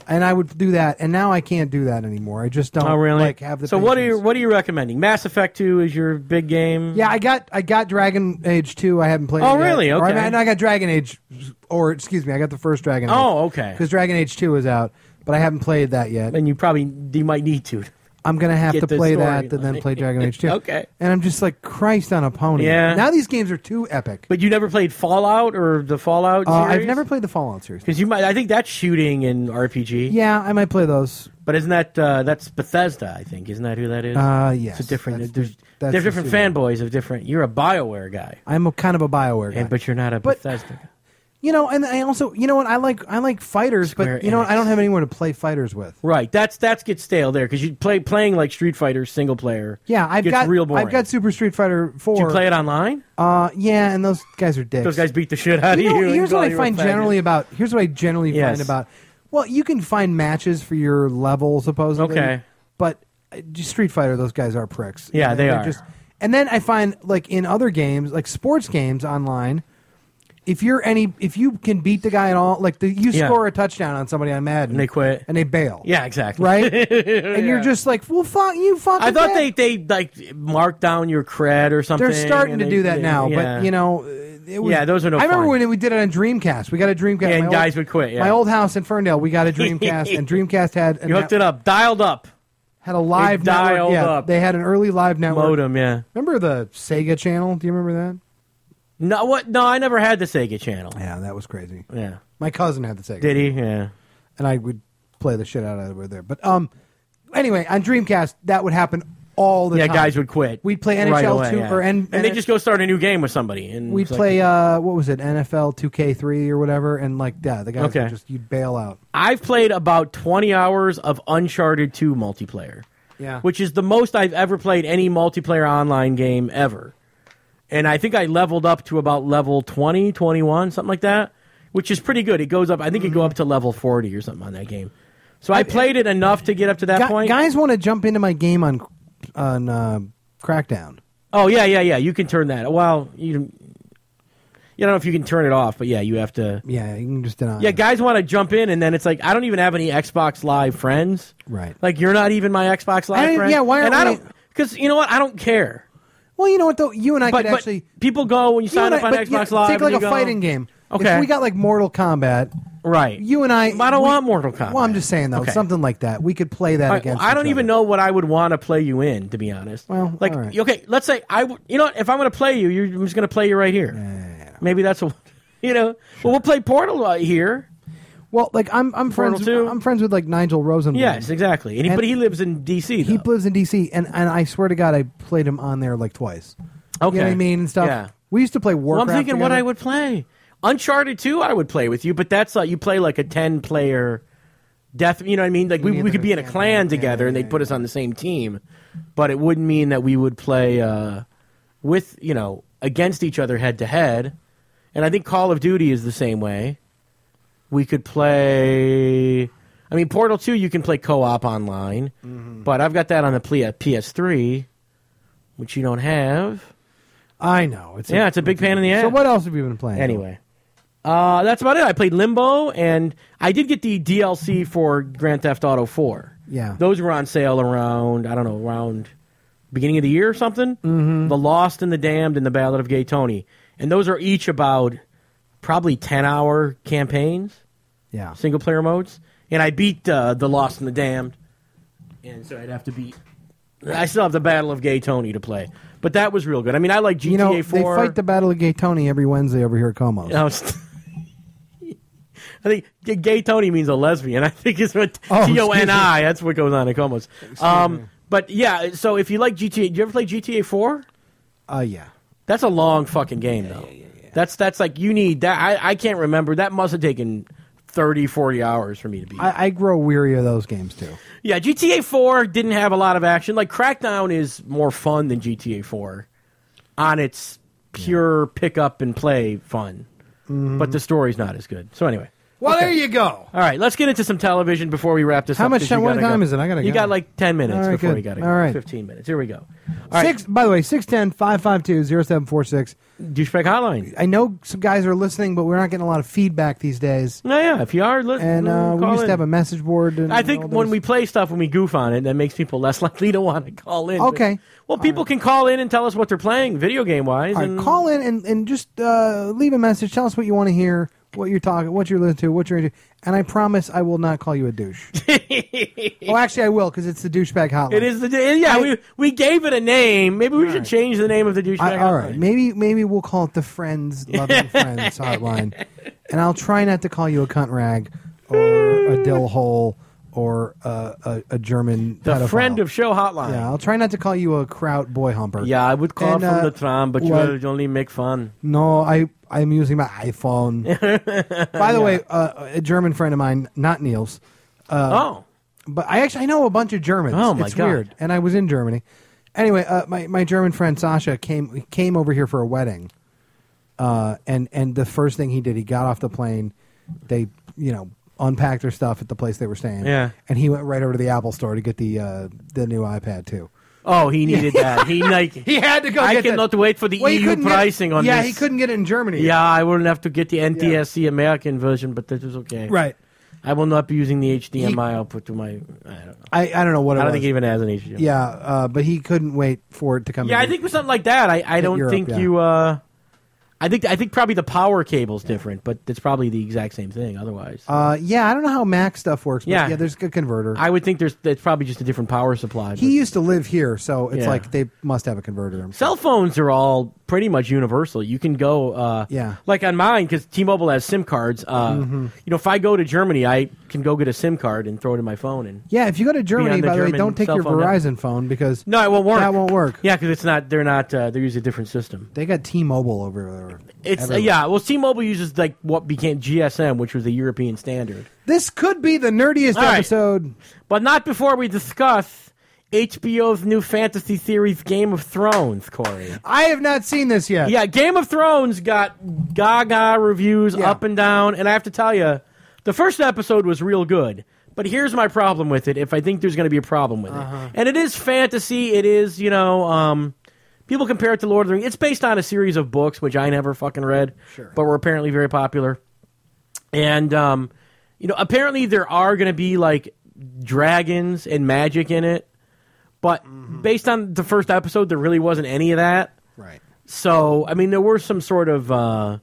and I would do that. And now I can't do that anymore. I just don't Oh, really? like have the. So what are you patience. what are you recommending? Mass Effect two is your big game. Yeah, I got I got Dragon Age two. I haven't played. Oh, it yet. really? Or I, Okay. mean, I got Dragon Age, or excuse me, I got the first Dragon Age. Oh, okay. Because Dragon Age two is out, but I haven't played that yet. And you probably you might need to. I'm gonna have Get to the play story that and then line. play Dragon Age two. Okay. And I'm just like, Christ on a pony. Yeah. Now these games are too epic. But you never played Fallout or the Fallout Uh, series? I've never played the Fallout series. Because you might. I think that's shooting and R P G. Yeah, I might play those. But isn't that uh, that's Bethesda? I think isn't that who that is? Uh, yes. It's a different. That's there's the- that's there's the different studio. fanboys of different. You're a BioWare guy, I'm a kind of a Bioware guy. and, but you're not a But- Bethesda guy. You know, and I also, you know what, I like I like fighters, Square but you know what, I don't Enix. have anyone to play fighters with. Right. That's that's gets stale there because you play playing like Street Fighter single player. Yeah, I've gets got real boring. I've got Super Street Fighter four. Did you play it online? Uh, yeah, and those guys are dicks. Those guys beat the shit out You of know, you. and here's call what I you a find faggot. generally about. Here's what I generally Yes. find about. Well, you can find matches for your level, supposedly. Okay. But uh, just Street Fighter, those guys are pricks. Yeah, And they they're are. Just, and then I find, like in other games, like sports games online, if you're any, if you can beat the guy at all, like the, you Yeah. score a touchdown on somebody on Madden, And they quit. and they bail. Yeah, exactly. Right. And you're Yeah. just like, well, fuck you, fucking. I thought bad. they they like marked down your cred or something. They're starting and to they- do that they- now, yeah. but you know, it was, Yeah, those are no I remember fun. when we did it on Dreamcast. We got a Dreamcast. And my guys old, would quit, yeah. My old house in Ferndale, we got a Dreamcast, and Dreamcast had You hooked it up, dialed up had a live It network. dialed Yeah, up. they had an early live network. modem. Yeah. Remember the Sega channel? Do you remember that? No, what? No, I never had the Sega channel. Yeah, that was crazy. Yeah. My cousin had the Sega, Did he? Yeah. and I would play the shit out of it over there. But um, anyway, on Dreamcast, that would happen all the Yeah, time. guys would quit. We'd play N H right L away, two yeah. or N- and they just go start a new game with somebody. And We'd it's like- play uh, what was it, N F L two K three or whatever, and like yeah, the guys Okay. would just you'd bail out. I've played about twenty hours of Uncharted two multiplayer. Yeah. Which is the most I've ever played any multiplayer online game ever. And I think I leveled up to about level twenty, twenty-one, something like that, which is pretty good. It goes up, I think it go up to level forty or something on that game. So I played it enough to get up to that Gu- point. Guys want to jump into my game on on uh, Crackdown. Oh, yeah, yeah, yeah. You can turn that. Well, you, you don't know if you can turn it off, but yeah, you have to. Yeah, you can just deny. Yeah, it. guys want to jump in, and then it's like, I don't even have any Xbox Live friends. Right. Like, you're not even my Xbox Live I- friend. yeah, why and aren't I we- don't, because you know what? I don't care. Well, you know what though, you and I But, could but actually people go when you you sign and up I- on but, Xbox yeah, Live. Take and like you a go, fighting game. Okay. If we got like Mortal Kombat, Right. you and I. I don't we- want Mortal Kombat. Well, I'm just saying though, Okay. something like that. We could play that All right, against. well, I don't each even other. know what I would want to play you in, to be honest. Well, like, all right. okay, let's say I, w- you know, what, if I'm going to play you, you're I'm just going to play you right here. Maybe that's a, you know, well, we'll play Portal uh, here. Well, like I'm, I'm Portal friends. two? I'm friends with like Nigel Rosenblum. Yes, exactly. And he, And- but he lives in D C. He though. lives in D C, and and I swear to God, I played him on there like twice. Okay. You know what I mean and stuff. Yeah. We used to play Well, Warcraft. I'm thinking what together. I would play. Uncharted two, I would play with you, but that's like you play like a ten player death. You know what I mean? Like we, mean we like could be a in a campaign, clan yeah, together, and yeah, they'd put us on the same team, but it wouldn't mean that we would play uh, with you know against each other head to head. And I think Call of Duty is the same way. We could play. I mean, Portal two, you can play co-op online, Mm-hmm. but I've got that on the ple- P S three, which you don't have. I know. It's Yeah, it's a big pain in the ass. So what else have you been playing? Anyway, uh, that's about it. I played Limbo, and I did get the D L C for Grand Theft Auto four. Yeah. Those were on sale around, I don't know, around beginning of the year or something. Mm-hmm. The Lost and the Damned and the Ballad of Gay Tony. And those are each about probably ten-hour campaigns, Yeah. single-player modes. And I beat uh, The Lost and the Damned, and so I'd have to beat... I still have the Battle of Gay Tony to play. But that was real good. I mean, I like G T A You know, four. they fight the Battle of Gay Tony every Wednesday over here at Como's. I was- I think g- gay Tony means a lesbian. I think it's what Oh, T O N I. excuse That's what goes on at Como's. Um, but yeah, so if you like G T A, did you ever play G T A four? Uh, yeah. That's a long fucking game, though. That's that's like you need that. I, I can't remember. That must have taken thirty, forty hours for me to beat. I, I grow weary of those games too. Yeah, G T A four didn't have a lot of action. Like Crackdown is more fun than G T A four on its pure pick up and play fun. Mm-hmm. But the story's not as good. So anyway. Well, Okay. there you go. All right, let's get into some television before we wrap this How up. much 'cause time- you what gotta time go. is it? I gotta You go. got like ten minutes All right, before good. we got to go. All right. fifteen minutes. Here we go. All right, Six. By the way, six ten five five two zero seven four six. douchebag hotline. I know some guys are listening, but we're not getting a lot of feedback these days. No, yeah, if you are, look, And uh, we call used in. to have a message board. And I think all when those- we play stuff, when we goof on it, that makes people less likely to want to call in. Okay. Well, people can call in and tell us what they're playing, video game wise. All right, and call in and, and just uh, leave a message. Tell us what you want to hear, what you're talking, what you're listening to, what you're into, and I promise I will not call you a douche. Well, actually, I will because it's the douchebag hotline. It is the yeah. I- we we gave it a name. Maybe we All should right. change the name of the douchebag. I, all hotline. right, maybe maybe we'll call it the Friends Loving Friends hotline, and I'll try not to call you a cunt rag or a dill hole or uh, a, a German The pedophile. friend of show hotline. Yeah, I'll try not to call you a kraut boy humper. Yeah, I would call And, from uh, the tram, but what- you will only make fun. No, I I'm using my iPhone. By the way, uh, a German friend of mine, not Niels, oh, but I actually I know a bunch of Germans. Oh, my it's God. weird, and I was in Germany. Anyway, uh, my my German friend Sasha came came over here for a wedding, uh, and and the first thing he did, he got off the plane. They you know unpacked their stuff at the place they were staying. Yeah. and he went right over to the Apple store to get the uh, the new iPad too. oh, he needed that. He like He had to go. I get cannot that. wait for the Well, he E U couldn't get- pricing on yeah, this. he couldn't get it in Germany. Yeah, I will have to get the N T S C American version, but that is okay. right. I will not be using the H D M I He- output to my. I don't know. I, I don't know what it I don't was. think it even has an H D M I. Yeah, uh, but he couldn't wait for it to come. Yeah, in. I think with something like that, I, I don't Europe, think yeah. you. Uh, I think I think probably the power cable's different, but it's probably the exact same thing. Otherwise, Uh, yeah, I don't know how Mac stuff works. But Yeah. yeah, there's a converter. I would think there's it's probably just a different power supply. he but- used to live here, so it's Yeah. like they must have a converter. himself. Cell phones are all pretty much universal. You can go, uh, Yeah. like on mine, because T-Mobile has SIM cards. Uh, Mm-hmm. You know, if I go to Germany, I can go get a SIM card and throw it in my phone. And Yeah, if you go to Germany, on the by the way, German don't take cell your phone Verizon phone because no, it won't work. that won't work. Yeah, because it's not. They're not. Uh, they're using a different system. They got T-Mobile over there. It's uh, everywhere. yeah. Well, T-Mobile uses like what became G S M, which was the European standard. This could be the nerdiest All right. episode. But not before we discuss H B O's new fantasy series, Game of Thrones, Corey. I have not seen this yet. Yeah, Game of Thrones got gaga reviews Yeah. up and down, and I have to tell you, the first episode was real good. But here's my problem with it, if I think there's going to be a problem with Uh-huh. it. And it is fantasy, it is, you know, um, people compare it to Lord of the Rings. It's based on a series of books, which I never fucking read, Sure. but were apparently very popular. And, um, you know, apparently there are going to be, like, dragons and magic in it. But Mm-hmm. based on the first episode, there really wasn't any of that. Right. So, I mean, there were some sort of uh,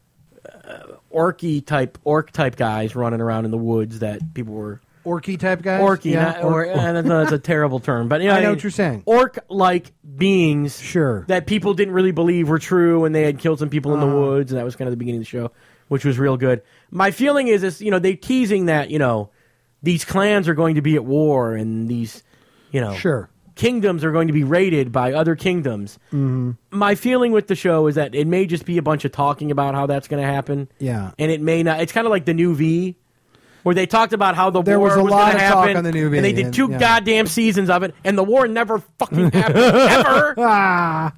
uh, orky type, orc type guys running around in the woods that people were Orky type guys. orky. Yeah, not, or, or- uh, that's, that's a terrible term, but you know, I know mean, what you're saying. Orc-like beings, Sure. that people didn't really believe were true, and they had killed some people in the Uh-huh. woods, and that was kind of the beginning of the show, which was real good. My feeling is, is you know, they teasing that you know these clans are going to be at war, and these, you know, Sure. kingdoms are going to be raided by other kingdoms. Mm-hmm. My feeling with the show is that it may just be a bunch of talking about how that's going to happen. Yeah. And it may not. It's kind of like the new V, where they talked about how the There war was a was lot going to of talk happen. on the new V, and they did and- two yeah. goddamn seasons of it, and the war never fucking happened, ever. Ah.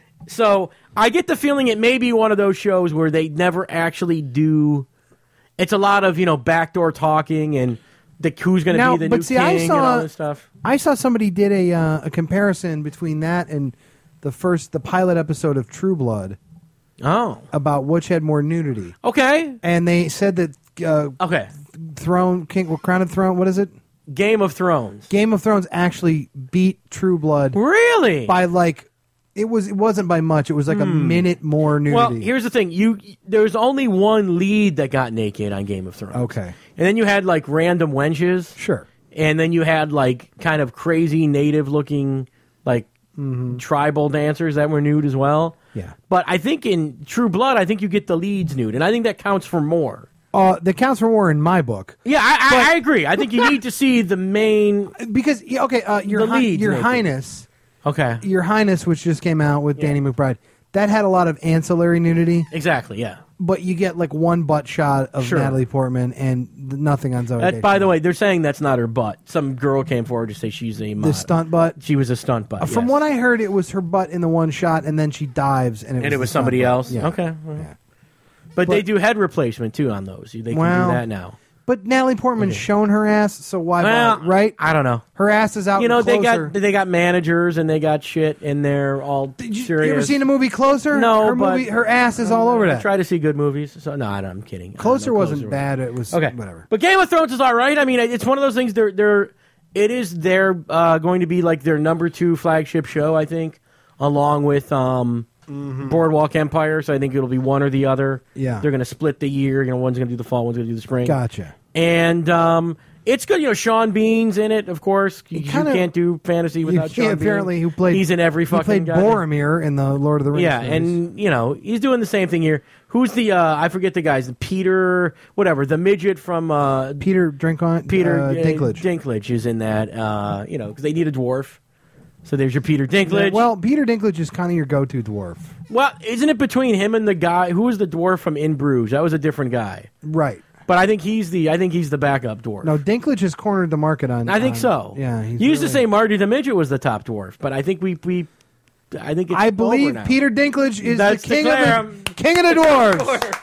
So I get the feeling it may be one of those shows where they never actually do. It's a lot of, you know, backdoor talking and the who's going to Now, be the but new see, king I and saw- all this stuff. I saw somebody did a uh, a comparison between that and the first the pilot episode of True Blood Oh, about which had more nudity, okay, and they said that uh, okay. Throne King well, Crown of Throne, what is it? Game of Thrones. Game of Thrones actually beat True Blood Really? by like it was it wasn't by much. It was like a minute more nudity. Well, here's the thing. You there's only one lead that got naked on Game of Thrones. Okay. And then you had like random wenches. Sure. And then you had like kind of crazy native looking like tribal dancers that were nude as well. Yeah. But I think in True Blood, I think you get the leads nude, and I think that counts for more. Uh, that counts for more in my book Yeah, I, I, I agree. I think you need to see the main. because yeah, okay, uh, your The Hi- leads your naked. Highness, Okay. your Highness, which just came out with Danny McBride, that had a lot of ancillary nudity. Exactly. Yeah. But you get like one butt shot of Sure. Natalie Portman and th- nothing on Zoe. That, by the Deschanel. way, they're saying that's not her butt. Some girl came forward to say she's a the mod. stunt butt. She was a stunt butt. Uh, From yes. what I heard, it was her butt in the one shot, and then she dives, and it was, and it the was stunt somebody butt. else. Yeah. Okay. Yeah. But, they do head replacement too on those. They can Well, do that now. But Natalie Portman's shown her ass, so why Well, bother, right? I don't know. Her ass is out. You know, in they Closer. got they got managers and they got shit, and they're all Did you, serious. you ever seen a movie Closer? No, her but movie, her ass is all over I that. try to see good movies. So no, I don't, I'm kidding. I don't Closer know, wasn't Closer bad. It was Okay, whatever. But Game of Thrones is all right. I mean, it's one of those things. They're they're it is their uh, going to be like their number two flagship show, I think, along with um, Mm-hmm. Boardwalk Empire. So I think it'll be one or the other. Yeah. They're going to split the year. You know, one's going to do the fall, one's going to do the spring. Gotcha. And um, it's good. You know, Sean Bean's in it, of course. You, you kinda- can't do fantasy You without Sean can't, Bean. apparently, who played He's in every he fucking played goddamn- Boromir in the Lord of the Rings. Yeah, series. and you know he's doing the same thing here. Who's the uh, I forget the guys, the Peter, whatever, the midget from uh, Peter Drinkon, Peter uh, uh, Dinklage. Dinklage is in that. Uh, you know, because they need a dwarf. So there's your Peter Dinklage. Yeah, well, Peter Dinklage is kind of your go-to dwarf, well, isn't it between him and the guy who was the dwarf from In Bruges? That was a different guy. right? But I think he's the I think he's the backup dwarf. No, Dinklage has cornered the market on. I think on- so. Yeah, he's you used to really- say Marty the midget was the top dwarf, but I think we we I think it's I over believe now. Peter Dinklage is That's the king declare of him- the king of the dwarves.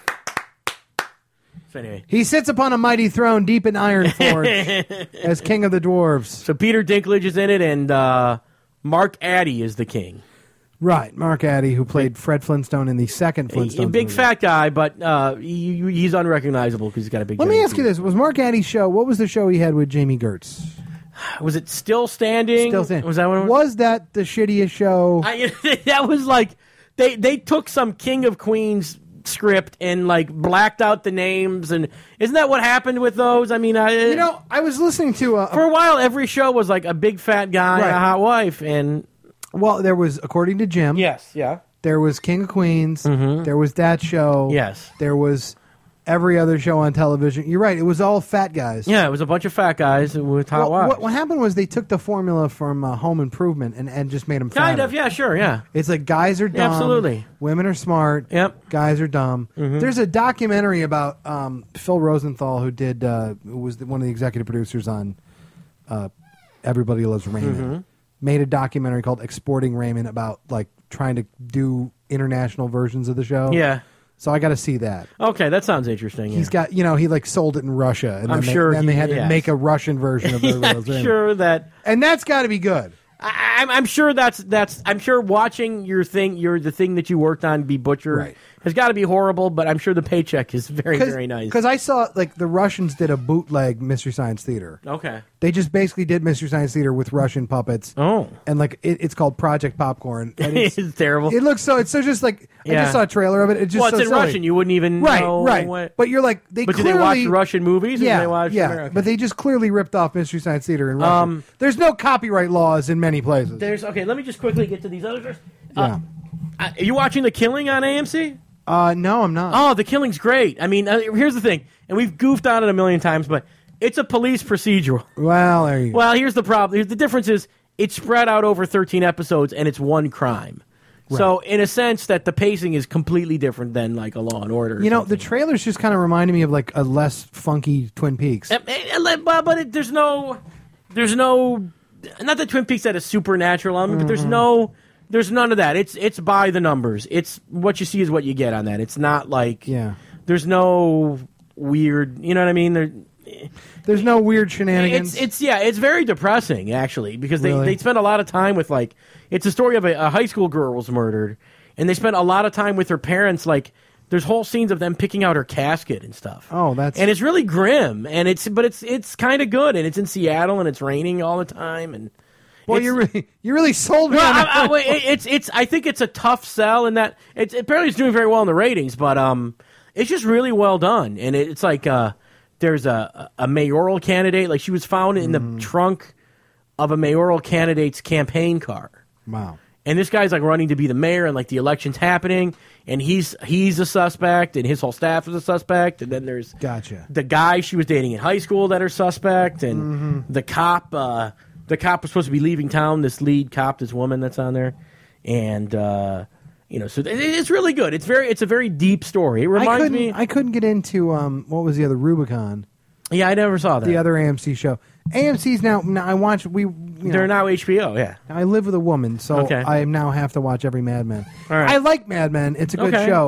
So anyway, He sits upon a mighty throne deep in Ironforge as king of the dwarves. so Peter Dinklage is in it, and uh, Mark Addy is the king. Right, Mark Addy, who played Fred Flintstone in the second A Flintstones big movie. fat guy, but uh, he, he's unrecognizable because he's got a big. Let me giant ask you teeth. this: was Mark Addy's show? What was the show he had with Jamie Gertz? Was it Still Standing? Still saying, Was that what it was? was that the shittiest show? I, that was like they they took some King of Queens script and like blacked out the names, and isn't that what happened with those? I mean, I, you know, I was listening to a, for a while every show was like a big fat guy and Right. a hot wife, and well, there was, according to Jim, yes, yeah, there was King of Queens, there was that show, yes, there was every other show on television. You're right; it was all fat guys. yeah. It was a bunch of fat guys with hot Well, wives. what, what happened was they took the formula from uh, Home Improvement and, and just made them kind fatter. of, yeah, sure, yeah. It's like guys are dumb, Absolutely. women are smart, Yep. guys are dumb. There's a documentary about um, Phil Rosenthal, who did uh, who was the, one of the executive producers on uh, Everybody Loves Raymond, made a documentary called Exporting Raymond about like trying to do international versions of the show. Yeah. So I got to see that. Okay, that sounds interesting. He's yeah. got, you know, he like sold it in Russia, and I'm then, sure they, then he- they had to yes. make a Russian version of Everybody Yeah, Loves I'm Raymond. sure that And that's got to be good. I, I'm, I'm sure that's that's. I'm sure watching your thing, your the thing that you worked on be butchered Right. has got to be horrible. But I'm sure the paycheck is very very nice. Because I saw like the Russians did a bootleg Mystery Science Theater. Okay. They just basically did Mystery Science Theater with Russian puppets. Oh. And like it, it's called Project Popcorn. And it's, It's terrible. it looks so. It's so just like I Yeah. just saw a trailer of it. It's just well, it's so in silly. Russian. You wouldn't even right, know right. what. But you're like they. But do clearly, they watch Russian movies? Or Yeah, do they watch yeah. American? But they just clearly ripped off Mystery Science Theater in Russian. Um, There's no copyright laws in many places. There's okay. Let me just quickly get to these other first. yeah. Uh, are you watching The Killing on A M C? Uh, no, I'm not. Oh, The Killing's great. I mean, uh, here's the thing, and we've goofed on it a million times, but it's a police procedural. Well, there you go. Well, here's the problem. Here's the difference is it's spread out over thirteen episodes, and it's one crime. So, in a sense, that the pacing is completely different than like a Law and Order. or You know, the something. trailers just kind of reminded me of like a less funky Twin Peaks. Uh, uh, but but it, there's no, there's no, not that Twin Peaks had a supernatural element, but there's no, there's none of that. It's it's by the numbers. It's what you see is what you get on that. It's not like Yeah. There's no weird. You know what I mean? There. There's no weird shenanigans. It's it's yeah, it's very depressing actually because they, Really? they spend a lot of time with like it's a story of a, a high school girl was murdered, and they spent a lot of time with her parents. Like there's whole scenes of them picking out her casket and stuff. Oh, that's- and it's really grim, and it's but it's it's kind of good, and it's in Seattle, and it's raining all the time, and Well, it's- you really, you really sold me well, on I, that. I, well, it- it's it's. I think it's a tough sell in that it's apparently it's doing very well in the ratings, but um, it's just really well done, and it, it's like uh, there's a a mayoral candidate, like she was found in Mm. the trunk of a mayoral candidate's campaign car, Wow. and this guy's like running to be the mayor, and like the election's happening, and he's he's a suspect, and his whole staff is a suspect, and then there's Gotcha. the guy she was dating in high school that are suspect, and Mm-hmm. the cop. Uh, the cop was supposed to be leaving town. This lead cop, this woman that's on there, and uh, you know, so it, it's really good. It's very, it's a very deep story. It I reminds couldn't, me. I couldn't get into um, what was the other Rubicon, yeah, I never saw that. the other A M C show. A M C's now. now I watch. We. You know, They're now H B O. Yeah. I live with a woman, so Okay. I now have to watch every Mad Men. All right. I like Mad Men. It's a good Okay. show,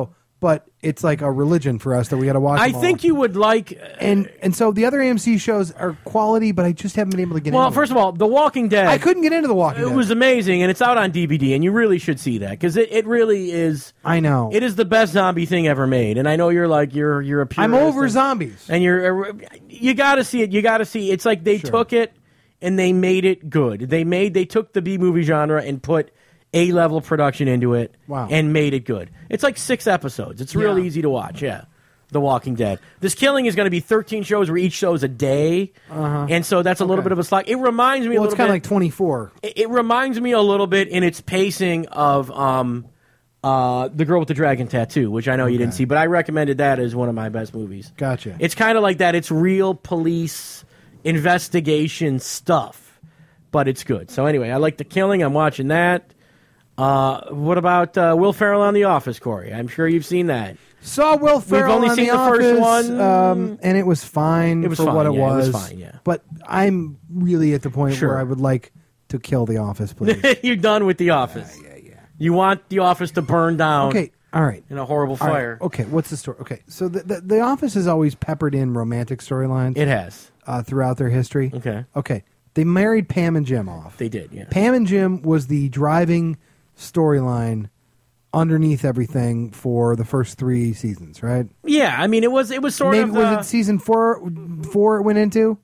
but it's like a religion for us that we got to watch. I them all. think you would like. and and so the other A M C shows are quality, but I just haven't been able to get. Well, into first them. of all, The Walking Dead. I couldn't get into The Walking It Dead. was amazing, and it's out on D V D, and you really should see that because it, it really is. I know. It is the best zombie thing ever made, and I know you're like you're you're a purist. I'm over and, zombies. and you're you got to see it. You got to see. It's like they Sure. took it and they made it good. They made they took the B movie genre and put A level production into it. Wow. And made it good. It's like six episodes. It's real Yeah. easy to watch. Yeah. The Walking Dead. This Killing is going to be thirteen shows where each show is a day, Uh-huh. and so that's a little Okay. bit of a slack. It reminds me Well, a it's little kind of bit. like twenty-four. It, it reminds me a little bit in its pacing of um, uh, The Girl with the Dragon Tattoo, which I know you didn't Okay. see, but I recommended that as one of my best movies. Gotcha. It's kind of like that. It's real police investigation stuff, but it's good. So anyway, I like The Killing. I'm watching that. Uh, what about uh, Will Ferrell on The Office, Corey? I'm sure you've seen that. Saw Will Ferrell only on seen The the first Office, one. um, and it was fine It was for fine, what it yeah, it was. was fine, yeah. But I'm really at the point Sure. where I would like to kill The Office, please. You're done with The Office. yeah, yeah. You want The Office to burn down Okay, all right. in a horrible All right, fire. Okay, what's the story? Okay, so the, the the Office has always peppered in romantic storylines It has. uh, throughout their history. Okay. Okay, they married Pam and Jim off. They did, yeah. Pam and Jim was the driving storyline underneath everything for the first three seasons, right? Yeah, I mean, it was it was sort Maybe of. was uh, it season four? Four it went into.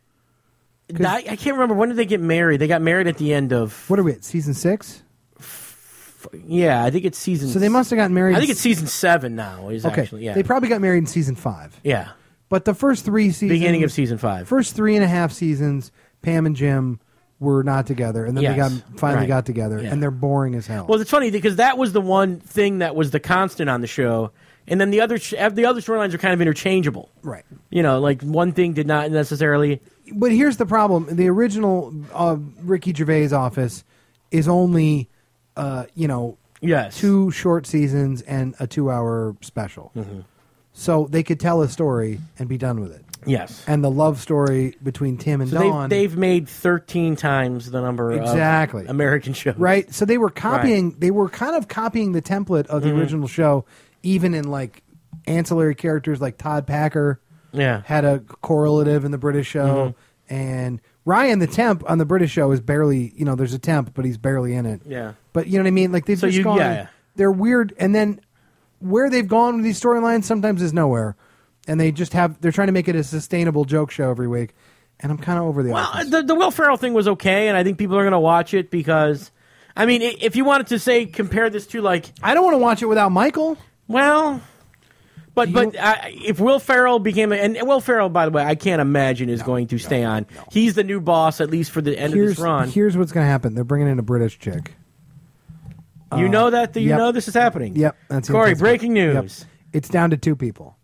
I, I can't remember when did they get married. They got married at the end of. What are we at? Season six. Yeah, I think it's season. So they must have gotten married. I think it's season seven now. Is okay. actually yeah. They probably got married in season five. yeah, But the first three seasons, beginning of season five. first three and a half seasons, Pam and Jim were not together, and then they got Yes, finally right. got together, Yeah. and they're boring as hell. Well, it's funny because that was the one thing that was the constant on the show, and then the other sh- the other storylines are kind of interchangeable. right. You know, like one thing did not necessarily. But here's the problem: the original uh, Ricky Gervais Office is only, uh, you know, Yes. two short seasons and a two-hour special. Mm-hmm. So they could tell a story and be done with it. Yes. And the love story between Tim and So Dawn, they've, they've made thirteen times the number Exactly. of American shows. right? So they were copying. They were kind of copying the template of the Mm-hmm. original show, even in like ancillary characters like Todd Packer Yeah. had a correlative in the British show, Mm-hmm. and Ryan the temp on the British show is barely. You know, there's a temp, but he's barely in it. Yeah. But you know what I mean? Like they've So just you- gone. yeah, yeah. They're weird, and then where they've gone with these storylines sometimes is nowhere, and they just have. They're trying to make it a sustainable joke show every week, and I'm kind of over the. Well, Office. the, the Will Ferrell thing was okay, and I think people are going to watch it because, I mean, i- if you wanted to say compare this to like, I don't want to watch it without Michael. well, but You- but uh, if Will Ferrell became a, and Will Ferrell, by the way, I can't imagine is going to stay on. He's the new boss at least for the end Here's of this run. here's what's going to happen. They're bringing in a British chick. you know that you yep. know this is happening. Yep, that's Corey. that's- Breaking yep. news. It's down to two people.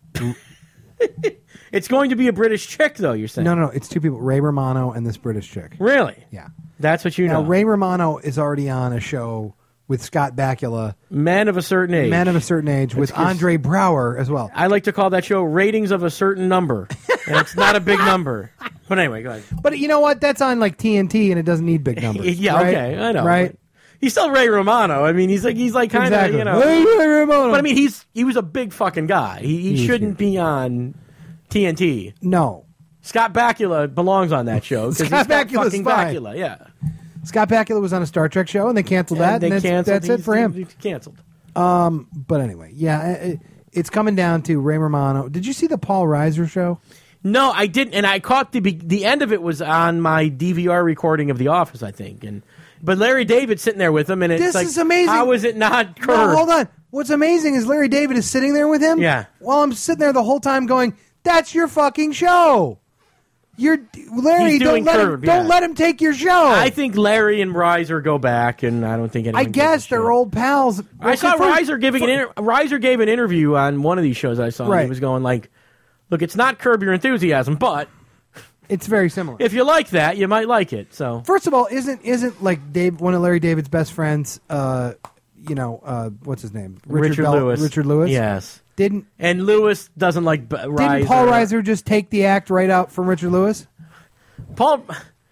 It's going to be a British chick, though. You're saying No, no, no. It's two people. Ray Romano and this British chick. really? Yeah. That's what you Now know. Ray Romano is already on a show with Scott Bakula, Men of a certain age. man of a certain age, with That's 'cause- Andre Brower as well. I like to call that show ratings of a certain number, and it's not a big number. But anyway, go ahead. But you know what? That's on like T N T, and it doesn't need big numbers. Yeah, right? okay, I know. Right? but He's still Ray Romano. I mean, he's like he's like kind of Exactly. you know. Hey, Ray Romano. But I mean, he's he was a big fucking guy. He, he He is shouldn't huge. be on T N T. no. Scott Bakula belongs on that show because Scott he's got Bakula's fucking fine. Bakula. Yeah, Scott Bakula was on a Star Trek show, and they canceled that. and they and that's, canceled. that's it he's- for him. He's canceled. But anyway, yeah, it, it's coming down to Ray Romano. Did you see the Paul Reiser show? No, I didn't, and I caught the be- the end of it was on my D V R recording of The Office, I think, and but Larry David's sitting there with him, and it's This like, is amazing. How is it not No, curved? hold on. What's amazing is Larry David is sitting there with him. Yeah. While I'm sitting there the whole time going, "That's your fucking show." You're Larry. He's doing Don't let him. curved, Don't yeah. let him take your show. I think Larry and Reiser go back, and I don't think anyone I gives guess a they're shit. old pals. I saw For- Reiser giving an inter- Reiser gave an interview on one of these shows I saw. And Right. he was going like, "Look, it's not Curb Your Enthusiasm, but It's very similar. if you like that, you might like it." So First of all, isn't isn't like Dave one of Larry David's best friends? Uh, you know, uh, what's his name? Richard, Bell- Lewis, Richard Lewis. yes, Didn't and Lewis doesn't like B- Reiser. didn't Paul Reiser just take the act right out from Richard Lewis? Paul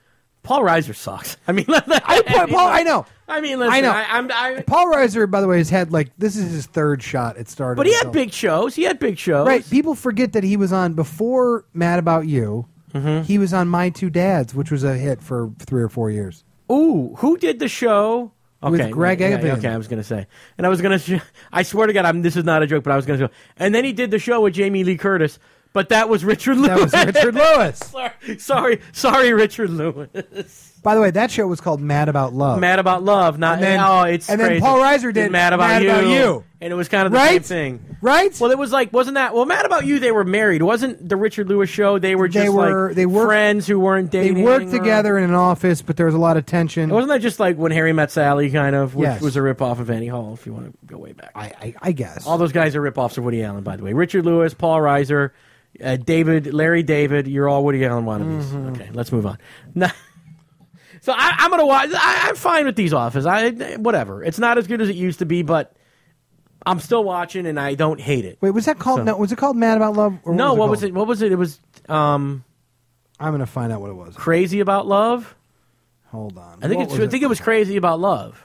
Paul Reiser sucks. I mean, I, Paul, I know. I mean, listen, I know. I, I'm, I, Paul Reiser, by the way, has had like this is his third shot at stardom. but he had so- big shows. He had big shows. Right. People forget that he was on before Mad About You. Mm-hmm. He was on My Two Dads, which was a hit for three or four years. Ooh, who did the show? With Okay, Greg yeah, Egan. Okay, I was going to say, and I was going to. I swear to God, I'm, this is not a joke, but I was going to. And then he did the show with Jamie Lee Curtis, but that was Richard Lewis. That was Richard Lewis. sorry, sorry, sorry, Richard Lewis. By the way, that show was called Mad About Love. Mad About Love, not And then- oh, it's and then crazy. Paul Reiser did Mad About, Mad you, About You. and it was kind of the Right? same thing, Right? Well, it was like, wasn't that? Well, Mad About You, they were married. It wasn't the Richard Lewis show. They were just They were- like they worked- friends who weren't they dating. worked or- together in an office, but there was a lot of tension. Wasn't that just like When Harry Met Sally, kind of, which Yes. was a ripoff of Annie Hall, if you want to go way back. I, I, I guess. All those guys are ripoffs of Woody Allen, by the way. Richard Lewis, Paul Reiser, uh, David, Larry David. You're all Woody Allen wannabes. Mm-hmm. Okay, let's move on. Now, so I, I'm gonna watch. I, I'm fine with these Office. I whatever. It's not as good as it used to be, but I'm still watching, and I don't hate it. Wait, was that called? So- No, was it called Mad About Love? Or no, what was called? it? What was it? It was um, I'm gonna find out what it was. Crazy About Love. Hold on. I think What it's. was I think it was Crazy About Love.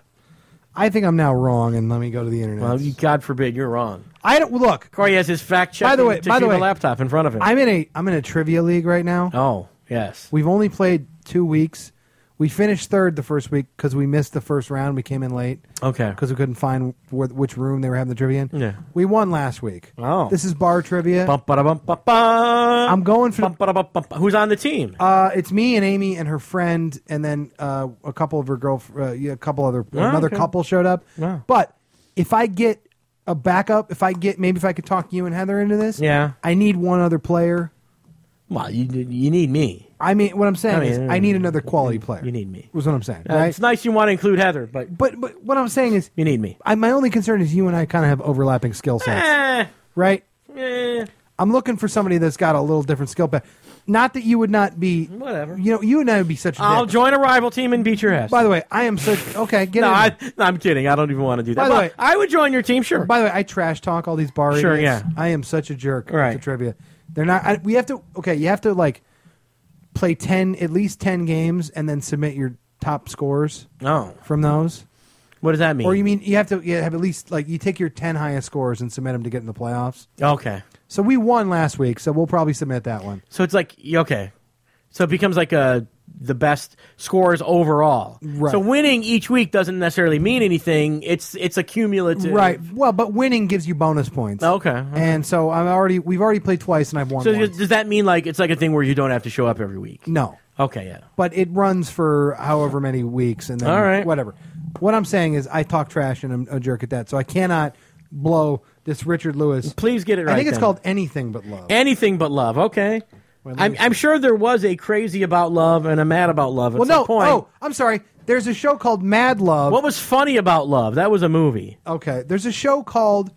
I think I'm now wrong, and let me go to the internet. Well, you, God forbid you're wrong. I don't look. Corey has his fact check. By the way- by the way, laptop in front of him. I'm in a I'm in a trivia league right now. oh yes. We've only played two weeks. We finished third the first week because we missed the first round. We came in late Okay. because we couldn't find wh- which room they were having the trivia in. Yeah. We won last week. Oh. This is bar trivia. Bum, ba, da, bum, ba, bum. I'm going for Bum, ba, da, bum, bum, bum. Who's on the team? Uh, it's me and Amy and her friend, and then uh, a couple of her girl, uh, yeah, a couple other, Oh, another okay. couple showed up. Wow. But if I get a backup, if I get maybe if I could talk you and Heather into this, Yeah. I need one other player. Well, you you need me. I mean, what I'm saying I mean, is, I need another quality player. You need me. Was what I'm saying, Uh, right? It's nice you want to include Heather, but But but what I'm saying is, you need me. I, my only concern is you and I kind of have overlapping skill sets, Eh, right? eh, I'm looking for somebody that's got a little different skill set. Not that you would not be, whatever. you know, you and I would be such. a I'll dick. join a rival team and beat your ass. By the way, I am such. Okay, get no, in. I, there. no, I'm kidding. I don't even want to do that. By the Well, way- I would join your team, sure. By the way, I trash talk all these bar Sure, idiots. yeah. I am such a jerk Right. to trivia. They're not. I, we have to. Okay, you have to like play ten, at least ten games, and then submit your top scores oh, from those. what does that mean? Or you mean you have to you have at least like you take your ten highest scores and submit them to get in the playoffs. Okay, So we won last week, so we'll probably submit that one. so it's like okay, so it becomes like a the best scores overall. Right. So winning each week doesn't necessarily mean anything. It's it's a cumulative. Right. Well, but winning gives you bonus points. Okay. okay. And so I'm already we've already played twice and I've won So once. does that mean like it's like a thing where you don't have to show up every week? No. Okay, yeah. But it runs for however many weeks and then All right. whatever. What I'm saying is I talk trash and I'm a jerk at that. So I cannot blow this Richard Lewis. Please get it right. I think it's then. called Anything But Love. Anything But Love. Okay. Well, let I'm, me- I'm sure there was a Crazy About Love and a Mad About Love at well, some no. point. Oh, I'm sorry. There's a show called Mad Love. What was funny about Love? That was a movie. Okay. There's a show called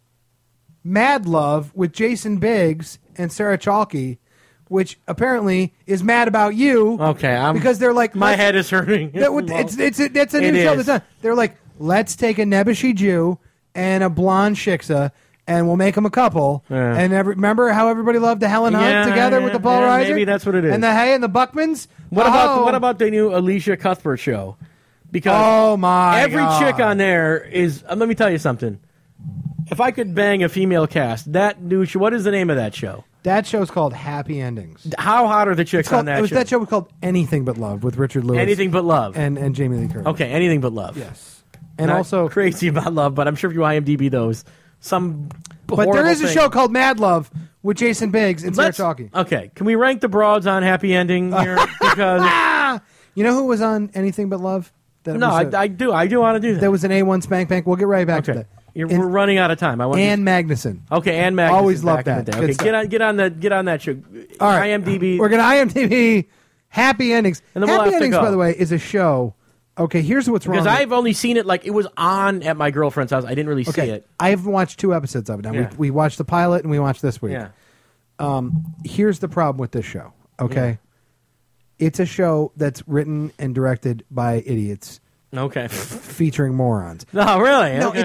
Mad Love with Jason Biggs and Sarah Chalke, which apparently is mad about you. Okay, I'm because they're like my let's- head is hurting. That would, it's it's a, it's a new It show is. that's done. They're like, let's take a Nebuchadnezzar Jew and a blonde shiksa, and we'll make them a couple. Yeah. And every, remember how everybody loved the Helen Hunt Yeah, together yeah, with the Paul yeah, Reiser? maybe that's what it is. And the Hay and the Buckmans. What Oh. about what about the new Alicia Cuthbert show? Because Oh my! every God. chick on there is. Uh, let me tell you something. If I could bang a female cast, that new show. What is the name of that show? That show's called Happy Endings. How hot are the chicks It's called, on that it was show? that show was called Anything But Love with Richard Lewis. Anything But Love. and and Jamie Lee Curtis. Okay, Anything But Love. Yes. And Not also, Crazy About Love, but I'm sure if you IMDb those, some. but there is a show called Mad Love with Jason Biggs and Sarah Let's, Chalke. okay, can we rank the broads on Happy Ending here? Because Ah! You know who was on Anything But Love? That no, was a- I, I do, I do want to do that. That was an A one Spank Bank. We'll get right back to okay. that. You're, And- we're running out of time. I want Ann Magnuson. Okay, Ann Magnuson. Always back loved in that. the day. Good Okay, stuff. get on, get on the, get on that show. All right. IMDb. We're going to IMDb Happy Endings. And then we'll Happy have to Endings, go. by the way, is a show. Okay, here's what's wrong. because with- I've only seen it like it was on at my girlfriend's house. I didn't really okay, see it. I've watched two episodes of it now. Yeah. We, we watched the pilot and we watched this week. Yeah. Here's the problem with this show. Okay, it's a show that's written and directed by idiots Okay. featuring morons. No, really. No, okay. it's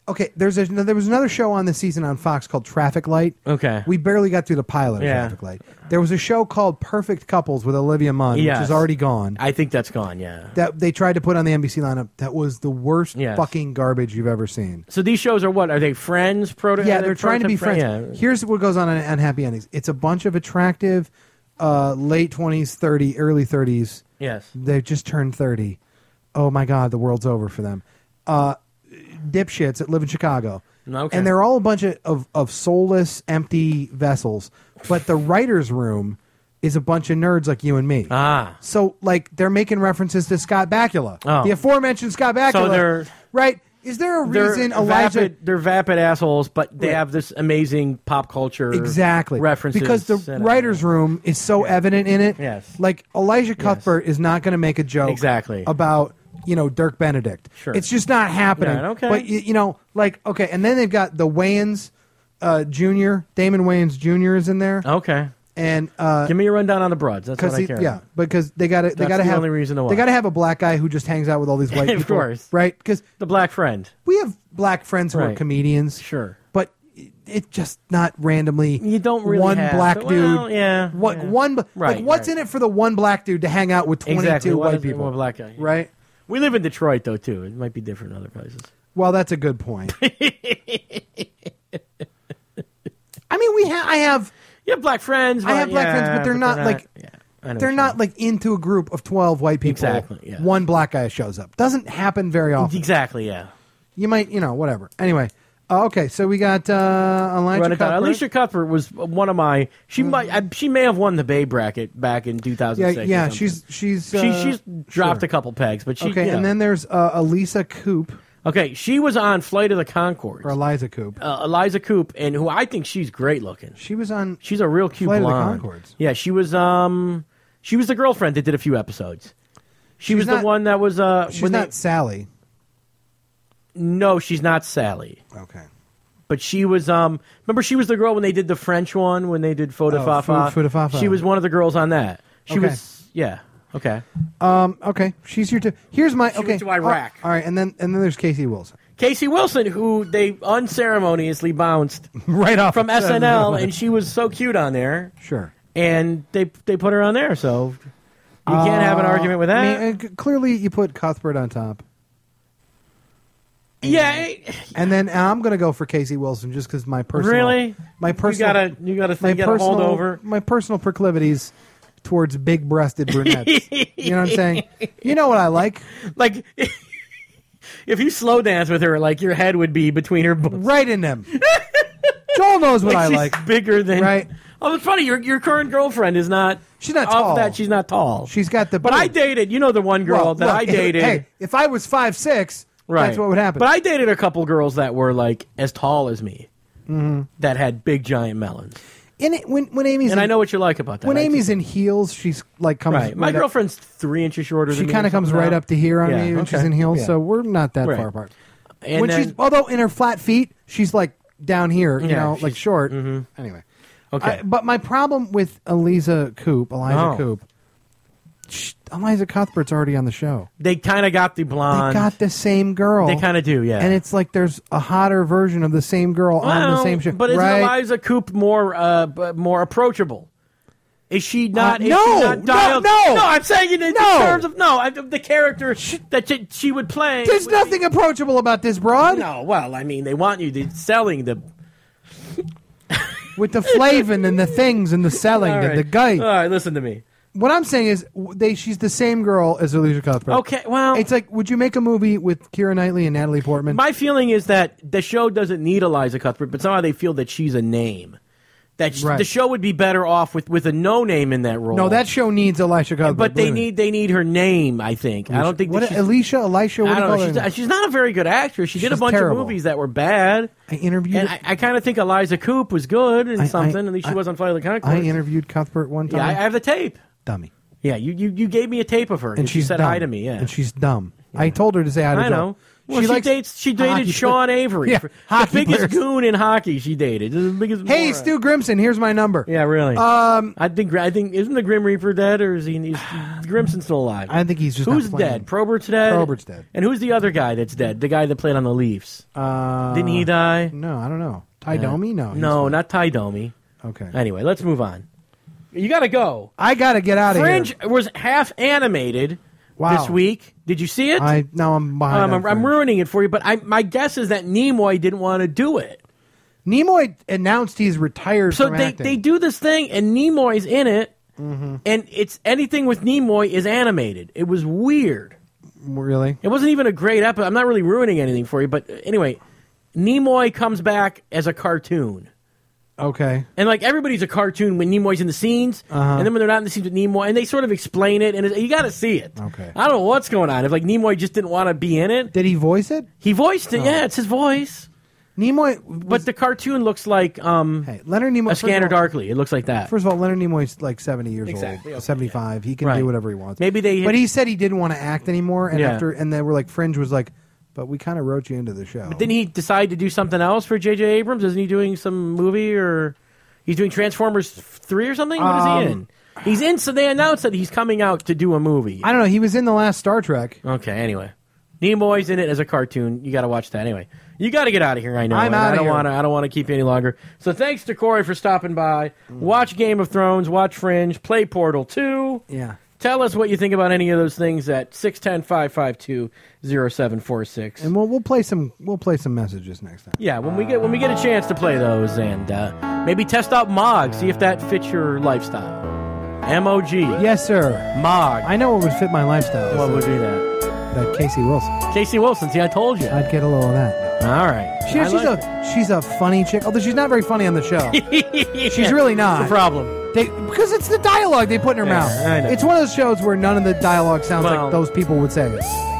Okay, there's a, there was another show on this season on Fox called Traffic Light. Okay. We barely got through the pilot of Yeah. Traffic Light. There was a show called Perfect Couples with Olivia Munn, Yes. which is already gone. I think that's gone, yeah. That they tried to put on the N B C lineup. That was the worst Yes. fucking garbage you've ever seen. So these shows are what? Are they friends? Proto- Yeah, are they they're trying to be prototype friends. friend- Here's what goes on on Unhappy Endings. It's a bunch of attractive, uh, late twenties, thirty, early thirties. Yeah. Yes. They've just turned thirty. Oh my God, the world's over for them. Uh, dipshits that live in Chicago. Okay. And they're all a bunch of, of, of soulless, empty vessels. But the writer's room is a bunch of nerds like you and me. Ah. So, like, they're making references to Scott Bakula. Oh. The aforementioned Scott Bakula. So they're- Right? Is there a They're reason Elijah... vapid, they're vapid assholes, but they Right. have this amazing pop culture Exactly. references. Because the and, uh, writer's room is so evident in it. Yes. Like, Elijah Cuthbert is not going to make a joke Exactly. about, you know, Dirk Benedict. Sure. It's just not happening. Right, okay. But, you, you know, like, okay, and then they've got the Wayans uh, Junior Damon Wayans Junior is in there. Okay. And... Uh, Give me a rundown on the broads. That's what Because I care yeah, about. because they got to they That's got to the have only reason to they watch. got to have a black guy who just hangs out with all these white Of people, course. right? Because The black friend. we have black friends who are Right. comedians, Sure. but it's just not randomly. You don't really one have black to. dude. Well, yeah, What yeah. one? Like Right, what's right. in it for the one black dude to hang out with twenty-two Exactly. What white is it? people? One black guy. Right. We live in Detroit, though, too. It might be different in other places. Well, that's a good point. I mean, we have. I have. You have black friends. I have but- black yeah, friends, but they're not, like- Yeah, I know They're what you not mean. like into a group of twelve white people. Exactly, yeah. One black guy shows up. Doesn't happen very often. Exactly, yeah. You might, you know, whatever. Anyway, uh, okay, so we got uh, Elijah Run it down. Cuthbert. Alicia Cuthbert was one of my. She might. I, she may have won the Bay bracket back in two thousand Yeah, six. yeah, or something. she's she's she, uh, she's dropped sure. a couple pegs, but she. Okay, you know. and then there's uh, Elisa Coop okay, she was on Flight of the Conchords. or Eliza Coop. uh, Eliza Coop, and who I think she's great looking. She was on. She's a real cute Flight of the blonde. Conchords. Yeah, she was. Um, she was the girlfriend that did a few episodes. She She's was not- the one that was. Uh, She's when not they- Sally. no, she's not Sally. Okay. But she was. Um, remember, she was the girl when they did the French one when they did Faux de Oh, Fafa. Faux de Fafa. She was one of the girls on that. She Okay. was. Yeah. Okay. Um. Okay. She's here to. Here's my. She okay. went to Iraq. All right, and then and then there's Casey Wilson. Casey Wilson, who they unceremoniously bounced Right off from S N L, and she was so cute on there, Sure. and they they put her on there. So you can't have an Uh, argument with that. I mean, uh, c- clearly, you put Cuthbert on top. yeah. it- And then I'm going to go for Casey Wilson just because my personal, Really? my personal, You gotta you gotta my think, you gotta personal, hold over. my personal proclivities towards big-breasted brunettes. You know what I'm saying? You know what I like? Like if you slow dance with her, like your head would be between her boobs. Right in them. Joel knows what I she's like. bigger than Right. Oh, it's funny. Your your current girlfriend is not. She's not off tall. That she's not tall. She's got the. But I boobs. dated. You know the one girl Well, that look, I dated. Hey, if I was five six, right. that's what would happen. But I dated a couple girls that were like as tall as me, Mm-hmm. that had big giant melons. in it, when when Amy's And in, I know what you like about that. when I Amy's in heels, she's like comes right. My right up- girlfriend's three inches shorter She than me. kind or of comes something right now. up to here on Yeah, me when she's okay. in heels, Yeah. so we're not that Right. far apart. And when then, she's although in her flat feet, she's like down here, you Yeah, know, like she's- short. mhm. Anyway, okay. I- but my problem with Eliza Coop, Eliza Oh. Coop, sh- Eliza Cuthbert's already on the show. they kind of got the blonde. They got the same girl. They kind of do, yeah. and it's like there's a hotter version of the same girl on the Well, same show. But is right? Eliza Coop more uh, b- more approachable? Is she not? Uh, is no, she not no, dialed? no. no. I'm saying in, in No. terms of no, I, the character that she, she would play. There's would be- nothing approachable about this broad No, well, I mean, they want you to selling the with the flavin and the things and the selling, All the, right. the guy. All right, listen to me. What I'm saying is, w- they she's the same girl as Eliza Cuthbert. Okay, well, It's like, would you make a movie with Keira Knightley and Natalie Portman? my feeling is that the show doesn't need Eliza Cuthbert, but somehow they feel that she's a name. That sh- Right. the show would be better off with, with a no name in that role. no, that show needs Elisha Cuthbert. but they believe me. need they need her name. I think. I don't think What that she's, Alicia, Elisha? What I do you don't call know. her? She's, she's not a very good actress. She did a She's bunch terrible. of movies that were bad. I interviewed. And I, I kind of think Eliza Coop was good in I- something. I- At least she I- was on Flight of the Conchords. I interviewed Cuthbert one time. Yeah, I, I have the tape. Dummy. Yeah, you, you, you gave me a tape of her. And she she's said dumb. hi to me. Yeah, And she's dumb. I told her to say hi to I Joel. know. Well, she she, likes dates. She dated hockey Sean players. Avery, Yeah, the hockey biggest players. goon in hockey. She dated the biggest. Hey, moron. Stu Grimson, here's my number. Yeah, really. Um, I think. I think isn't the Grim Reaper dead, or is he? Is Grimson still alive? I think he's just Who's not playing. dead? Probert's dead. Probert's dead. And who's the other guy that's dead? The guy that played on the Leafs. Uh, Didn't he die? No, I don't know. Ty Domi? No. he's No, fine. not Ty Domi. Okay. Anyway, let's move on. You got to go. I got to get out of Fringe here. was half animated Wow. this week. Did you see it? I now I'm behind. Um, on I'm, I'm Fringe. ruining it for you, but I, my guess is that Nimoy didn't want to do it. Nimoy announced he's retired So from they, acting. they do this thing, and Nimoy's in it, Mm-hmm. and it's anything with Nimoy is animated. It was weird. Really? It wasn't even a great episode. I'm not really ruining anything for you, but anyway, Nimoy comes back as a cartoon. Okay. And like everybody's a cartoon when Nimoy's in the scenes, Uh-huh. and then when they're not in the scenes with Nimoy, and they sort of explain it, and it, you got to see it. Okay. I don't know what's going on. If like Nimoy just didn't want to be in it, Did he voice it? he voiced it. Oh. Yeah, it's his voice. Nimoy. Was, But the cartoon looks like um, hey, Leonard Nimoy. a first of Scanner all- Darkly. It looks like that. First of all, Leonard Nimoy's like seventy years Exactly, old, okay, seventy-five. He can Right. do whatever he wants. Maybe they- But he said he didn't want to act anymore, and Yeah. after and they were like, Fringe was like, but we kind of wrote you into the show. But didn't he decide to do something else for J J Abrams? Isn't he doing some movie or he's doing Transformers three or something? What is Um, he in? He's in. So they announced that he's coming out to do a movie. I don't know. He was in the last Star Trek. Okay. Anyway, Nimoy's in it as a cartoon. You got to watch that. Anyway, you got to get out of here. I know. I'm and outta I don't here. want to. I don't want to keep you any longer. So thanks to Corey for stopping by. Watch Game of Thrones. Watch Fringe. Play Portal two. Yeah. Tell us what you think about any of those things at six one zero, five five two, zero seven four six. And we'll we'll play some we'll play some messages next time. Yeah, when we get when we get a chance to play those, and uh, maybe test out M O G, see if that fits your lifestyle. M O G. Yes, sir. M O G. I know what would fit my lifestyle. What would be that? That Casey Wilson. Casey Wilson. See, I told you. I'd get a little of that. All right. She, I she's like a she's a funny chick, although she's not very funny on the show. it. She's really not. What's the problem? They, because it's the dialogue they put in her Yeah, mouth. I know. It's one of those shows where none of the dialogue sounds Well- like those people would say it.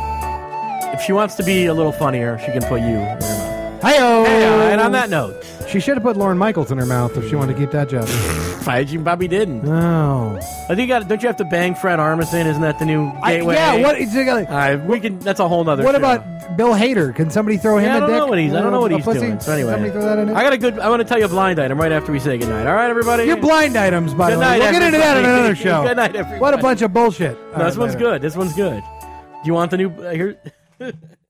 If she wants to be a little funnier, she can put you in her mouth. Hi-yo! Hey, uh, and on that note, She should have put Lorne Michaels in her mouth if she wanted to keep that job. she probably didn't. Oh. I think you got. Don't you have to bang Fred Armisen? Isn't that the new I, gateway? yeah, what, it's like- All right, we can. That's a whole nother. what show. about Bill Hader? Can somebody throw him Yeah, I a don't dick? know what he's. I don't know what A he's pussy? doing. So anyway, Somebody throw that in it? I got a good. I want to tell you a blind item right after we say goodnight. All right, everybody. You're blind items, by Good the way. night, We'll get into that in everybody. another show. Good night, everybody. What a bunch of bullshit. No, this one's good. This one's good. Do you want the new? Uh, here.